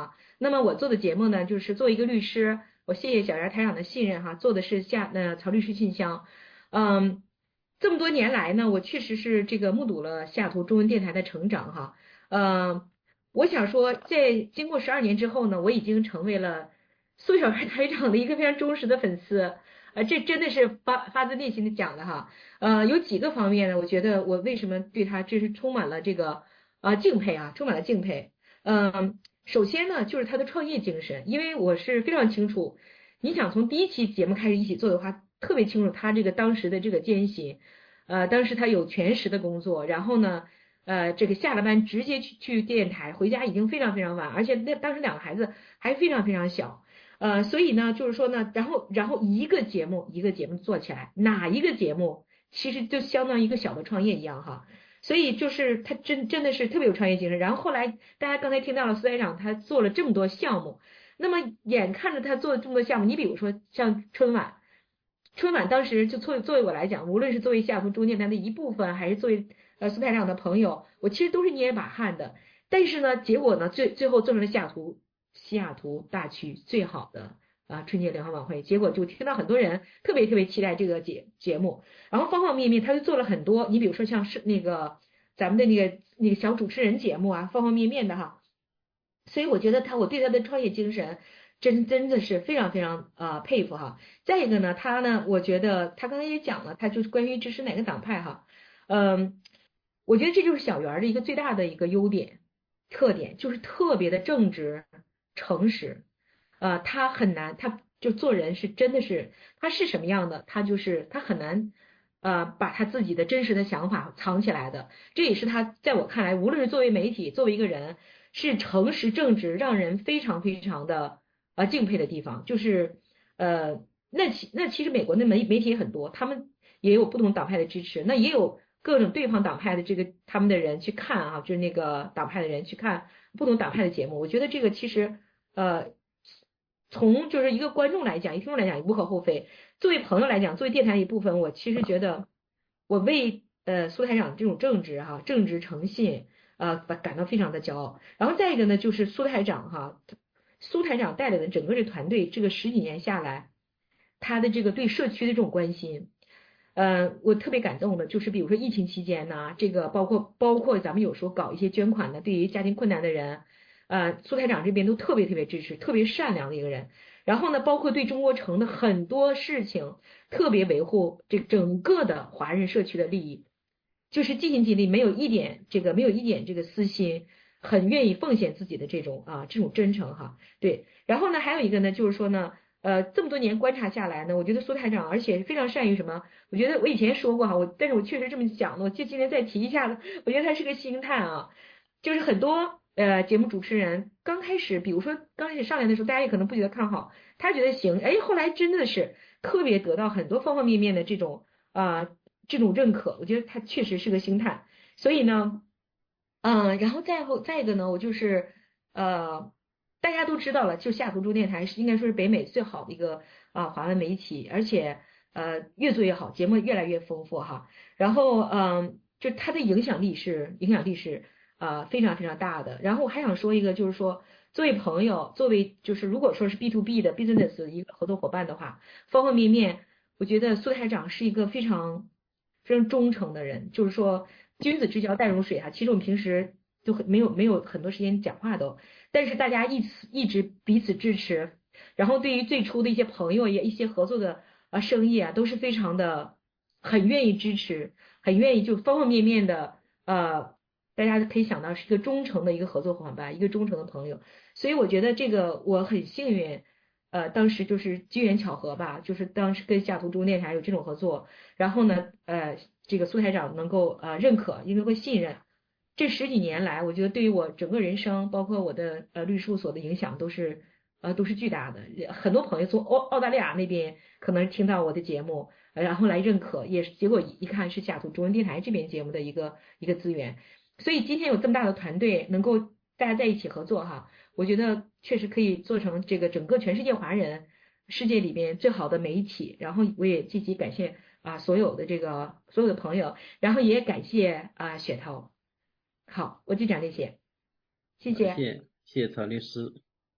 那么我做的节目呢，就是作为一个律师，我谢谢小袁台长的信任哈，做的是下呃曹律师信箱。嗯，这么多年来呢，我确实是这个目睹了西雅图中文电台的成长哈。呃，我想说，在经过十二年之后呢，我已经成为了苏小袁台长的一个非常忠实的粉丝。呃，这真的是发发自内心的讲的哈。呃，有几个方面呢，我觉得我为什么对他真是充满了这个啊敬佩啊，充满了敬佩。嗯，首先呢，就是他的创业精神，因为我是非常清楚，你想从第一期节目开始一起做的话，特别清楚他这个当时的这个艰辛。呃，当时他有全时的工作，然后呢，呃，这个下了班直接去去电台，回家已经非常非常晚，而且那当时两个孩子还非常非常小。呃，所以呢，就是说呢，然后然后一个节目一个节目做起来，哪一个节目其实就相当于一个小的创业一样哈。所以就是他真真的是特别有创业精神。然后后来大家刚才听到了苏台长他做了这么多项目，那么眼看着他做了这么多项目，你比如说像春晚，春晚当时就作为作为我来讲，无论是作为西雅图中文电台的一部分，还是作为呃苏台长的朋友，我其实都是捏一把汗的。但是呢，结果呢，最最后做成了西雅图。西雅图大区最好的啊春节联欢晚会，结果就听到很多人特别特别期待这个节节目，然后方方面面他就做了很多，你比如说像是那个咱们的那个那个小主持人节目啊，方方面面的哈，所以我觉得他我对他的创业精神真真的是非常非常啊、呃、佩服哈。再一个呢，他呢，我觉得他刚才也讲了，他就是关于支持哪个党派哈，嗯，我觉得这就是小袁的一个最大的一个优点特点，就是特别的正直。诚实，呃，他很难，他就做人是真的是，他是什么样的，他就是他很难，呃，把他自己的真实的想法藏起来的。这也是他在我看来，无论是作为媒体，作为一个人，是诚实正直，让人非常非常的呃敬佩的地方。就是呃，那其那其实美国的媒媒体也很多，他们也有不同党派的支持，那也有各种对方党派的这个他们的人去看啊，就是那个党派的人去看不同党派的节目。我觉得这个其实。呃，从就是一个观众来讲，一听众来讲也无可厚非。作为朋友来讲，作为电台的一部分，我其实觉得我为呃苏台长这种正直哈、正直诚信呃感到非常的骄傲。然后再一个呢，就是苏台长哈，苏台长带领的整个这团队，这个十几年下来，他的这个对社区的这种关心，呃，我特别感动的，就是比如说疫情期间呢，这个包括包括咱们有时候搞一些捐款的，对于家庭困难的人。呃，苏台长这边都特别特别支持，特别善良的一个人。然后呢，包括对中国城的很多事情特别维护这整个的华人社区的利益，就是尽心尽力，没有一点这个没有一点这个私心，很愿意奉献自己的这种啊这种真诚哈。对，然后呢，还有一个呢，就是说呢，呃，这么多年观察下来呢，我觉得苏台长而且非常善于什么？我觉得我以前说过哈，我但是我确实这么讲的，我就今天再提一下子，我觉得他是个星探啊，就是很多。呃，节目主持人刚开始，比如说刚开始上来的时候，大家也可能不觉得看好，他觉得行，哎，后来真的是特别得到很多方方面面的这种啊、呃、这种认可，我觉得他确实是个星探。所以呢，嗯、呃，然后再后再一个呢，我就是呃，大家都知道了，就西雅图中文电台是应该说是北美最好的一个啊、呃、华文媒体，而且呃越做越好，节目越来越丰富哈。然后嗯、呃，就它的影响力是影响力是。呃，非常非常大的。然后我还想说一个，就是说，作为朋友，作为就是如果说是 B to B 的 business 的一个合作伙伴的话，方方面面，我觉得苏台长是一个非常非常忠诚的人。就是说，君子之交淡如水啊。其实我们平时就很没有没有很多时间讲话都，但是大家一直一直彼此支持。然后对于最初的一些朋友也一些合作的啊生意啊，都是非常的很愿意支持，很愿意就方方面面的呃。大家可以想到是一个忠诚的一个合作伙伴，一个忠诚的朋友，所以我觉得这个我很幸运，呃，当时就是机缘巧合吧，就是当时跟西雅图中文电台有这种合作，然后呢，呃，这个苏台长能够呃认可，因为会信任，这十几年来，我觉得对于我整个人生，包括我的呃律师事务所的影响都是呃都是巨大的。很多朋友从澳澳大利亚那边可能听到我的节目，然后来认可，也结果一看是西雅图中文电台这边节目的一个一个资源。所以今天有这么大的团队能够大家在一起合作哈，我觉得确实可以做成这个整个全世界华人世界里边最好的媒体。然后我也积极感谢啊所有的这个所有的朋友，然后也感谢啊雪涛。好，我就讲这些，谢谢。 谢谢谢曹律师。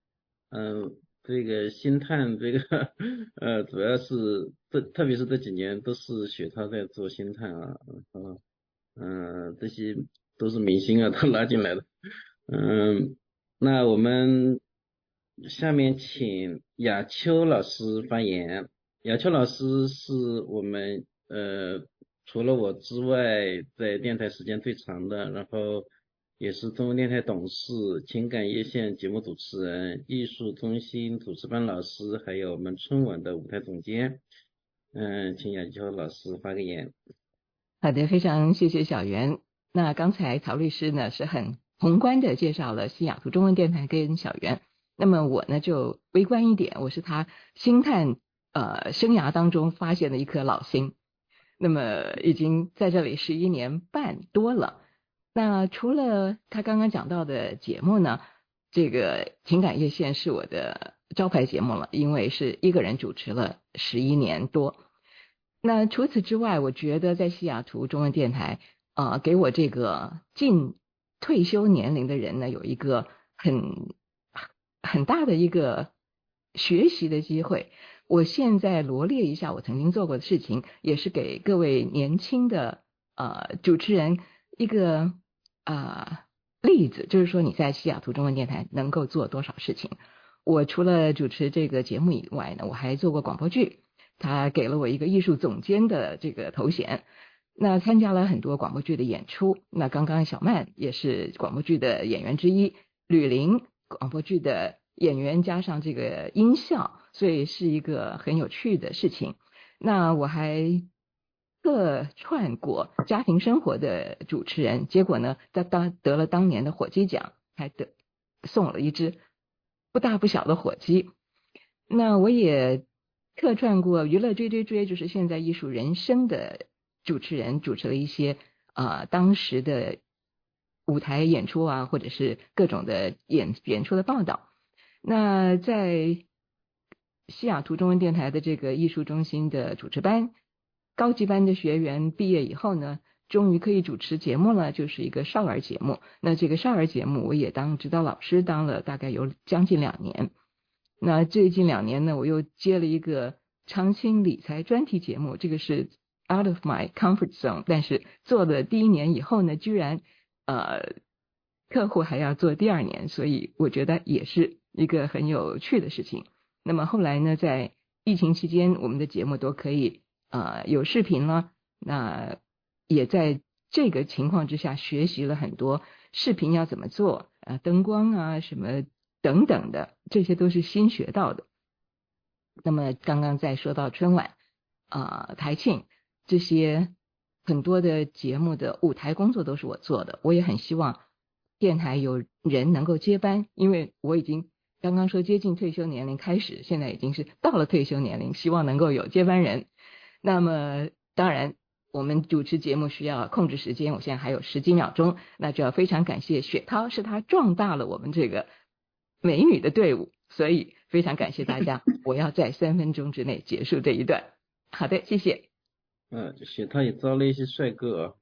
嗯、呃，这个星探这个呃，主要是这特别是这几年都是雪涛在做星探啊，嗯嗯、呃，这些都是明星啊，都拉进来的。嗯，那我们下面请雅秋老师发言。雅秋老师是我们呃除了我之外在电台时间最长的，然后也是中文电台董事、情感夜线节目主持人、艺术中心主持班老师，还有我们春晚的舞台总监。嗯，请雅秋老师发个言。 好的，非常谢谢小袁。那刚才曹律师呢是很宏观的介绍了西雅图中文电台跟小袁，那么我呢就微观一点，我是他星探呃生涯当中发现的一颗老星，那么已经在这里十一年半多了。那除了他刚刚讲到的节目呢，这个情感夜线是我的招牌节目了，因为是一个人主持了十一年多。那除此之外，我觉得在西雅图中文电台呃，给我这个近退休年龄的人呢，有一个很很大的一个学习的机会。我现在罗列一下我曾经做过的事情，也是给各位年轻的呃主持人一个呃例子，就是说你在西雅图中文电台能够做多少事情。我除了主持这个节目以外呢，我还做过广播剧，他给了我一个艺术总监的这个头衔。那参加了很多广播剧的演出，那刚刚小曼也是广播剧的演员之一，吕玲广播剧的演员加上这个音效，所以是一个很有趣的事情。那我还客串过家庭生活的主持人，结果呢他当得了当年的火鸡奖，还得送了一只不大不小的火鸡。那我也客串过娱乐追追追，就是现在艺术人生的主持人，主持了一些呃当时的舞台演出啊，或者是各种的演演出的报道。那在西雅图中文电台的这个艺术中心的主持班高级班的学员毕业以后呢，终于可以主持节目了，就是一个少儿节目。那这个少儿节目我也当指导老师当了大概有将近两年。那最近两年呢，我又接了一个长青理财专题节目，这个是 out of my comfort zone， 但是做了第一年以后呢，居然呃客户还要做第二年，所以我觉得也是一个很有趣的事情。那么后来呢，在疫情期间我们的节目都可以呃有视频了，那也在这个情况之下学习了很多视频要怎么做啊，灯光啊什么等等的，这些都是新学到的。那么刚刚在说到春晚啊、呃、台庆这些很多的节目的舞台工作都是我做的，我也很希望电台有人能够接班，因为我已经刚刚说接近退休年龄开始，现在已经是到了退休年龄，希望能够有接班人。那么当然我们主持节目需要控制时间，我现在还有十几秒钟，那就要非常感谢雪涛，是他壮大了我们这个美女的队伍，所以非常感谢大家。我要在三分钟之内结束这一段。好的，谢谢。 嗯，雪涛也招了一些帅哥啊。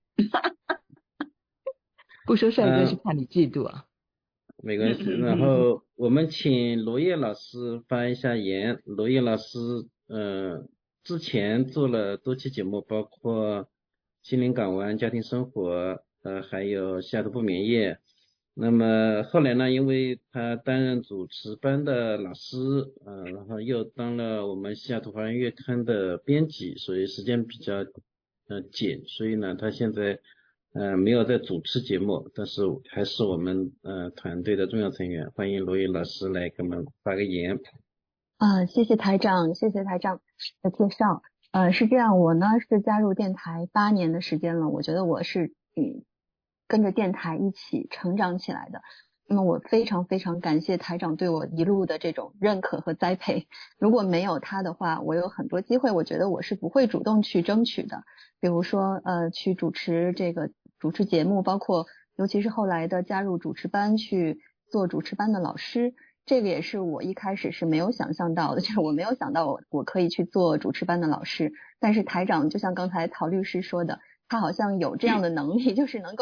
不说帅哥是怕你嫉妒啊。 没关系。然后我们请罗烨老师发一下言。罗烨老师，呃，之前做了多期节目，包括心灵港湾、家庭生活，呃，还有西雅图不眠夜。那么后来呢，因为他担任主持班的老师，呃，然后又当了我们西雅图华人月刊的编辑，所以时间比较呃紧，所以呢，他现在呃没有在主持节目，但是还是我们呃团队的重要成员。欢迎罗烨老师来给我们发个言。 啊、呃，谢谢台长，谢谢台长的介绍。呃，是这样，我呢是加入电台八年的时间了，我觉得我是嗯。跟着电台一起成长起来的，那么我非常非常感谢台长对我一路的这种认可和栽培。如果没有他的话，我有很多机会，我觉得我是不会主动去争取的。比如说，呃，去主持这个主持节目，包括尤其是后来的加入主持班去做主持班的老师，这个也是我一开始是没有想象到的，就是我没有想到我我可以去做主持班的老师。但是台长就像刚才陶律师说的，他好像有这样的能力，就是能够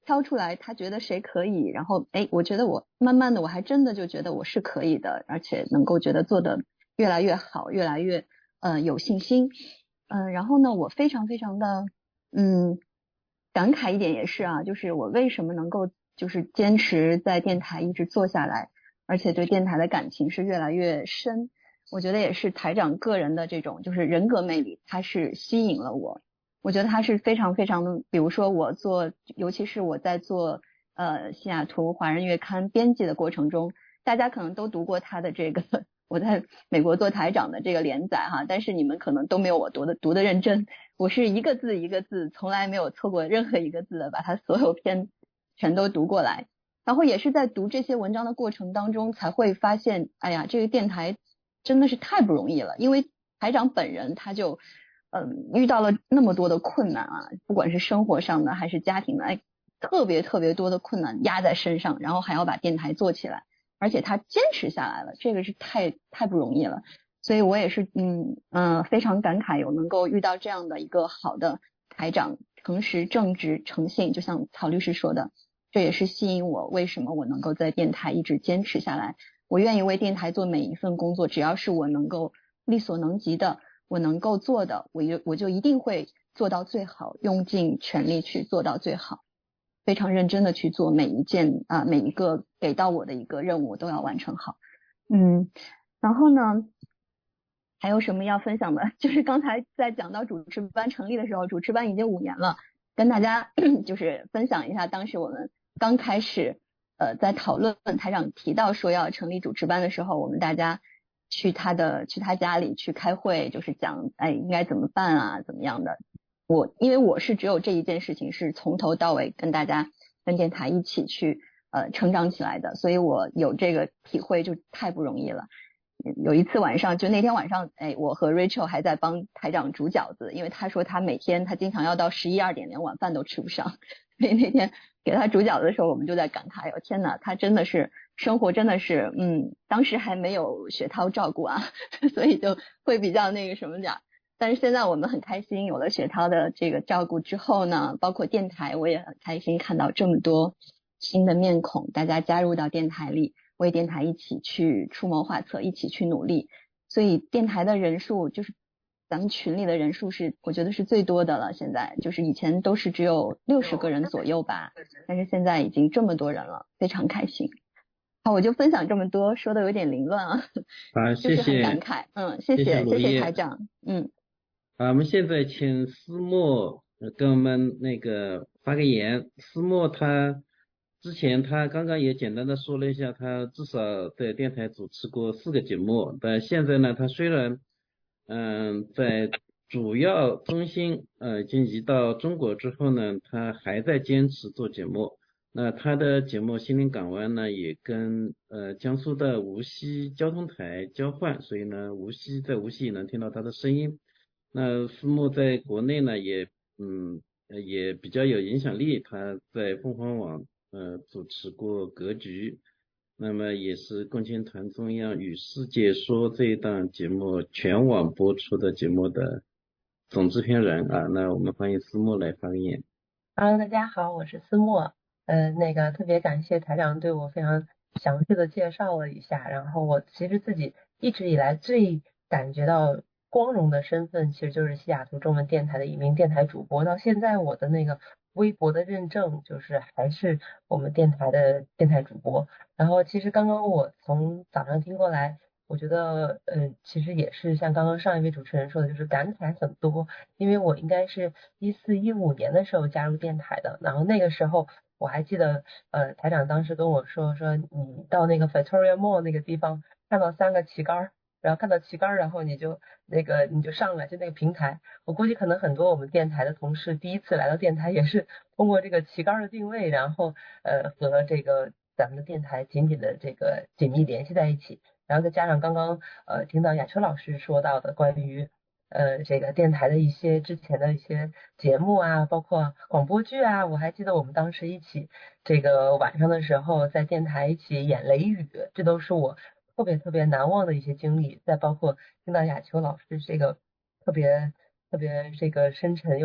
挑出来他觉得谁可以，然后哎，我觉得我慢慢的我还真的就觉得我是可以的，而且能够觉得做的越来越好，越来越呃有信心。嗯、呃，然后呢，我非常非常的嗯感慨一点也是啊，就是我为什么能够就是坚持在电台一直做下来，而且对电台的感情是越来越深。我觉得也是台长个人的这种就是人格魅力，他是吸引了我。我觉得他是非常非常的，比如说我做，尤其是我在做呃西雅图华人月刊编辑的过程中，大家可能都读过他的这个我在美国做台长的这个连载哈，但是你们可能都没有我读的读的认真。我是一个字一个字，从来没有错过任何一个字的，把他所有篇全都读过来。然后也是在读这些文章的过程当中，才会发现，哎呀，这个电台真的是太不容易了，因为台长本人他就。嗯，遇到了那么多的困难啊，不管是生活上的还是家庭的，哎，特别特别多的困难压在身上，然后还要把电台做起来，而且他坚持下来了，这个是太太不容易了。所以我也是嗯嗯、呃、非常感慨有能够遇到这样的一个好的台长，诚实正直诚信，就像曹律师说的，这也是吸引我为什么我能够在电台一直坚持下来。我愿意为电台做每一份工作，只要是我能够力所能及的，我能够做的，我就我就一定会做到最好，用尽全力去做到最好，非常认真的去做每一件啊每一个给到我的一个任务，我都要完成好。嗯，然后呢，还有什么要分享的？就是刚才在讲到主持班成立的时候，主持班已经五年了，跟大家就是分享一下，当时我们刚开始呃在讨论台长提到说要成立主持班的时候，我们大家。去他的去他家里去开会，就是讲哎应该怎么办啊，怎么样的。我因为我是只有这一件事情是从头到尾跟大家跟电台一起去呃成长起来的，所以我有这个体会就太不容易了。有一次晚上，就那天晚上，哎，我和 Rachel 还在帮台长煮饺子，因为他说他每天他经常要到十一二点连晚饭都吃不上，所以那天给他煮饺子的时候，我们就在感慨，哦天哪，他真的是生活真的是，嗯，当时还没有雪涛照顾啊，所以就会比较那个什么点。但是现在我们很开心，有了雪涛的这个照顾之后呢，包括电台，我也很开心看到这么多新的面孔，大家加入到电台里。为电台一起去出谋划策，一起去努力，所以电台的人数就是咱们群里的人数是我觉得是最多的了，现在就是以前都是只有六十个人左右吧，但是现在已经这么多人了，非常开心。好，我就分享这么多，说的有点凌乱啊， 好，谢谢， 就是很感慨，嗯，谢谢谢谢台长，嗯。 好，我们现在请思墨跟我们那个发个言，思墨他。之前他刚刚也简单的说了一下，他至少在电台主持过四个节目，但现在呢，他虽然嗯、呃、在主要中心呃已经移到中国之后呢，他还在坚持做节目。那他的节目《心灵港湾》呢，也跟呃江苏的无锡交通台交换，所以呢，无锡在无锡也能听到他的声音。那思墨在国内呢，也嗯也比较有影响力，他在凤凰网。呃，主持过格局，那么也是共青团中央与世界说这一档节目全网播出的节目的总制片人啊。那我们欢迎思墨来发言。 Hello， 大家好，我是思墨。呃，那个特别感谢台长对我非常详细的介绍了一下。然后我其实自己一直以来最感觉到光荣的身份，其实就是西雅图中文电台的一名电台主播。到现在我的那个。微博的认证就是还是我们电台的电台主播。然后其实刚刚我从早上听过来，我觉得呃其实也是像刚刚上一位主持人说的，就是感慨很多。因为我应该是一四一五年的时候加入电台的，然后那个时候我还记得呃台长当时跟我说说你到那个 Victoria Mall 那个地方看到三个旗杆，然后看到旗杆，然后你就那个你就上来就那个平台。我估计可能很多我们电台的同事第一次来到电台也是通过这个旗杆的定位，然后呃和这个咱们的电台紧紧的这个紧密联系在一起。然后再加上刚刚呃听到雅秋老师说到的关于呃这个电台的一些之前的一些节目啊，包括广播剧啊，我还记得我们当时一起这个晚上的时候在电台一起演雷雨，这都是我特别特别难忘的一些经历。再包括听到雅秋老师这个特别特别这个深沉又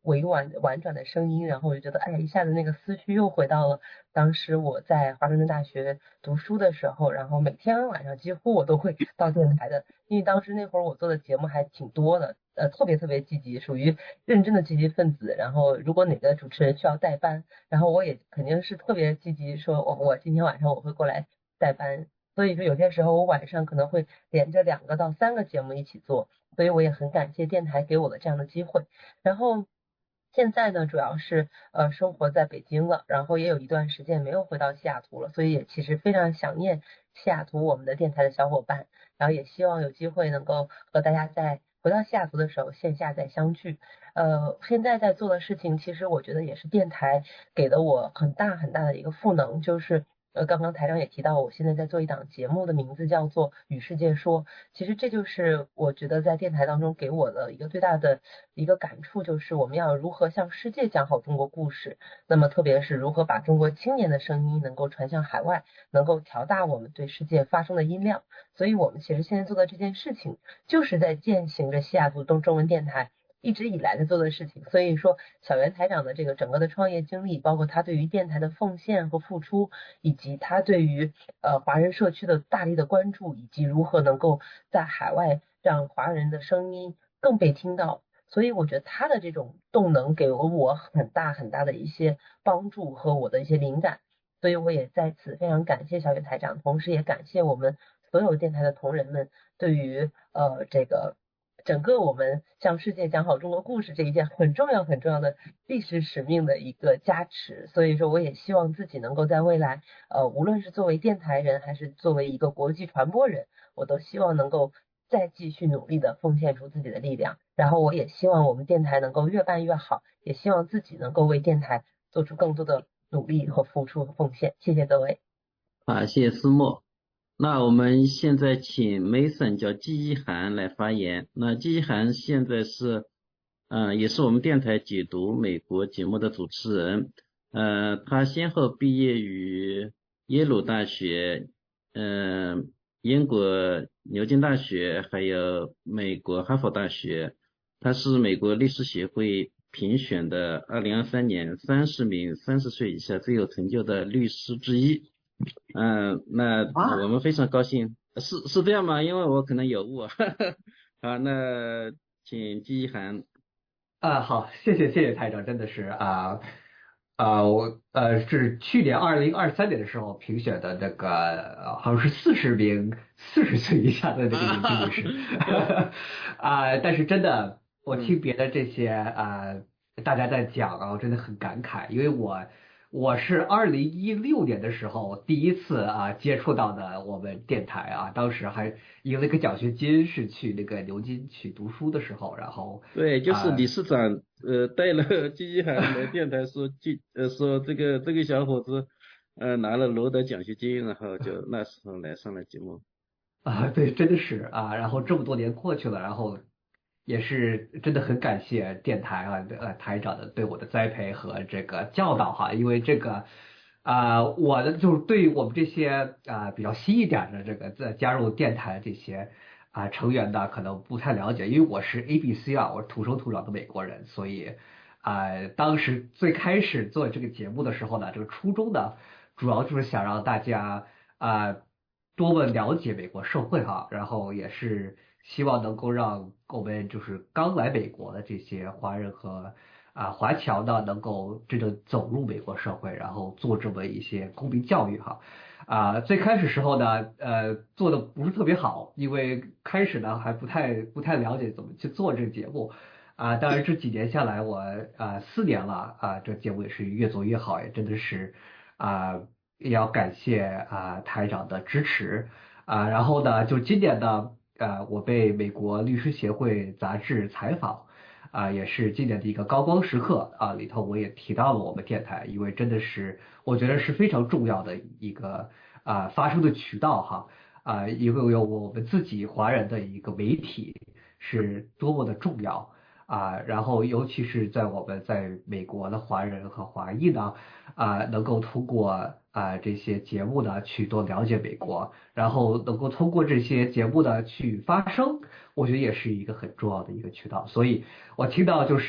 委婉婉转的声音，然后我就觉得哎，一下子那个思绪又回到了当时我在华盛顿大学读书的时候，然后每天晚上几乎我都会到电台的，因为当时那会儿我做的节目还挺多的，呃，特别特别积极，属于认真的积极分子。然后如果哪个主持人需要代班，然后我也肯定是特别积极，说我我今天晚上我会过来代班。所以说有些时候我晚上可能会连着两个到三个节目一起做，所以我也很感谢电台给我的这样的机会。然后现在呢，主要是呃生活在北京了，然后也有一段时间没有回到西雅图了，所以也其实非常想念西雅图我们的电台的小伙伴，然后也希望有机会能够和大家在回到西雅图的时候线下再相聚。呃，现在在做的事情，其实我觉得也是电台给了我很大很大的一个赋能，就是呃，刚刚台长也提到，我现在在做一档节目的名字叫做《与世界说》。其实这就是我觉得在电台当中给我的一个最大的一个感触，就是我们要如何向世界讲好中国故事。那么特别是如何把中国青年的声音能够传向海外，能够调大我们对世界发声的音量。所以我们其实现在做的这件事情，就是在践行着西雅图东中文电台一直以来的做的事情。所以说小袁台长的这个整个的创业经历，包括他对于电台的奉献和付出，以及他对于呃华人社区的大力的关注，以及如何能够在海外让华人的声音更被听到，所以我觉得他的这种动能给了我很大很大的一些帮助和我的一些灵感。所以我也在此非常感谢小袁台长，同时也感谢我们所有电台的同仁们对于呃这个整个我们向世界讲好中国故事这一件很重要很重要的历史使命的一个加持。所以说我也希望自己能够在未来呃，无论是作为电台人还是作为一个国际传播人，我都希望能够再继续努力的奉献出自己的力量。然后我也希望我们电台能够越办越好，也希望自己能够为电台做出更多的努力和付出和奉献。谢谢各位。 好，谢谢思墨。那我们现在请 Mason 叫季一涵来发言。那季一涵现在是呃也是我们电台解读美国节目的主持人。呃他先后毕业于耶鲁大学、呃英国牛津大学还有美国哈佛大学。他是美国律师协会评选的二零二三年三十名三十岁以下最有成就的律师之一。嗯、呃，那我们非常高兴，是是这样吗？因为我可能有误。好，那请季一涵。 啊，好，谢谢谢谢台长，真的是啊啊、呃，我呃是去年二零二三年的时候评选的那个，呃、好像是四十名四十岁以下的那个年轻律师啊，但是真的我听别的这些啊、呃、大家在讲啊，我真的很感慨，因为我。我是二零一六年的时候第一次啊接触到的我们电台啊，当时还赢了一个奖学金，是去那个牛津去读书的时候，然后对，就是理事长、啊、呃带了季一涵来电台说季呃说这个这个小伙子呃拿了罗德奖学金，然后就那时候来上了节目啊，对，真的是啊，然后这么多年过去了，然后。也是真的很感谢电台啊，呃台长的对我的栽培和这个教导哈，因为这个啊、呃，我的就是对于我们这些啊、呃、比较新一点的这个在加入电台这些啊、呃、成员呢，可能不太了解，因为我是 A B C 啊，我是土生土长的美国人，所以啊、呃、当时最开始做这个节目的时候呢，这个初衷呢，主要就是想让大家啊、呃、多么了解美国社会哈，然后也是。希望能够让我们就是刚来美国的这些华人和啊华侨呢，能够真正走入美国社会，然后做这么一些公民教育哈。啊，最开始时候呢，呃，做的不是特别好，因为开始呢还不太不太了解怎么去做这个节目。啊，当然这几年下来我，我啊四年了啊，这节目也是越做越好，也真的是啊，也要感谢啊台长的支持啊。然后呢，就今年呢。呃，我被美国律师协会杂志采访，啊、呃，也是今年的一个高光时刻啊，里头我也提到了我们电台，因为真的是我觉得是非常重要的一个啊、呃、发声的渠道哈啊、呃，因为有我们自己华人的一个媒体是多么的重要啊、呃，然后尤其是在我们在美国的华人和华裔呢啊、呃，能够通过。啊，这些节目呢，去多了解美国，然后能够通过这些节目呢去发声，我觉得也是一个很重要的一个渠道。所以我听到就是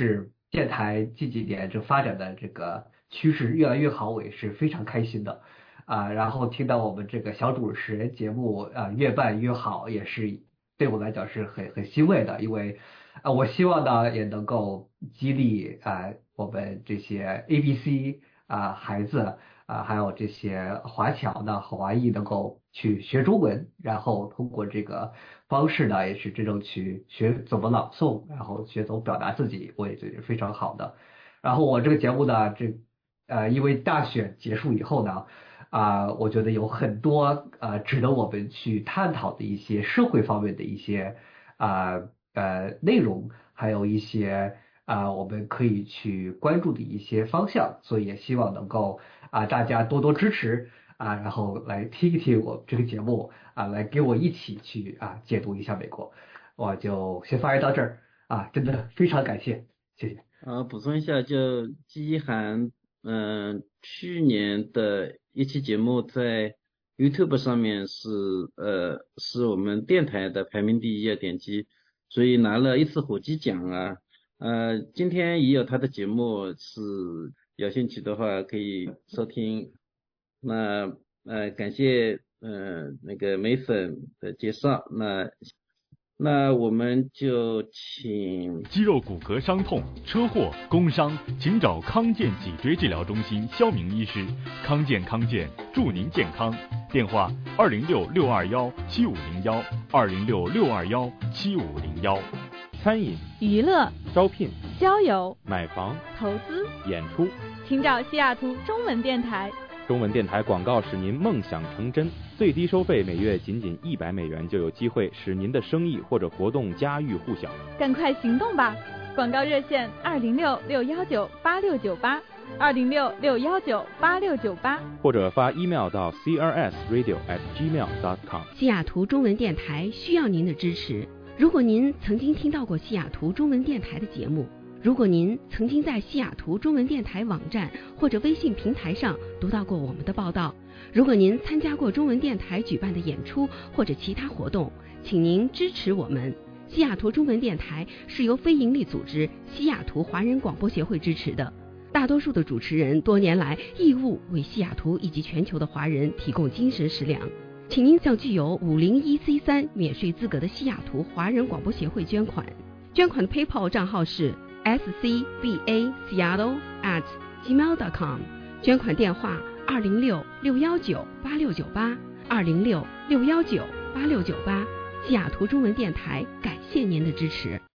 电台近几年这发展的这个趋势越来越好，我也是非常开心的啊。然后听到我们这个小主持人节目啊越办越好，也是对我来讲是很很欣慰的，因为啊我希望呢也能够激励啊我们这些 A B C 啊孩子啊还有这些华侨呢华裔能够去学中文，然后通过这个方式呢也是真正去学怎么朗诵，然后学怎么表达自己，我也觉得是非常好的。然后我这个节目呢这呃因为大选结束以后呢啊、呃、我觉得有很多呃值得我们去探讨的一些社会方面的一些啊 呃, 呃内容，还有一些啊、呃、我们可以去关注的一些方向，所以也希望能够啊、呃、大家多多支持啊，然后来听一听我这个节目啊，来跟我一起去啊解读一下美国。我就先发言到这儿啊，真的非常感谢，谢谢。 啊，补充一下，就季一涵，嗯、呃，去年的一期节目在 YouTube 上面是呃是我们电台的排名第一啊，点击，所以拿了一次火鸡奖啊。呃，今天也有他的节目，是有兴趣的话可以收听。那呃感谢呃那个梅粉的介绍，那那我们就请肌肉骨骼伤痛、车祸、工伤，请找康健脊椎治疗中心肖明医师。康健康健，祝您健康。电话二零六六二幺七五零幺二零六六二幺七五零幺。 餐饮、 娱乐、 招聘、 交友、 买房、 投资、 演出， 请找西雅图中文电台。 中文电台广告使您梦想成真，最低收费每月仅仅一百美元，就有机会使您的生意或者活动家喻户晓。 赶快行动吧！广告热线二零六六幺九八六九八，二零六六幺九八六九八， 或者发 email 到 c r s radio at gmail dot com。 西雅图中文电台需要您的支持。如果您曾经听到过西雅图中文电台的节目，如果您曾经在西雅图中文电台网站或者微信平台上读到过我们的报道，如果您参加过中文电台举办的演出或者其他活动，请您支持我们。西雅图中文电台是由非营利组织西雅图华人广播协会支持的，大多数的主持人多年来义务为西雅图以及全球的华人提供精神食粮。请您向具有五零一 C 三免税资格的西雅图华人广播协会捐款，捐款的 PayPal 账号是 s c b a seattle at gmail dot com， 捐款电话二零六六幺九八六九八，二零六六幺九八六九八。西雅图中文电台感谢您的支持。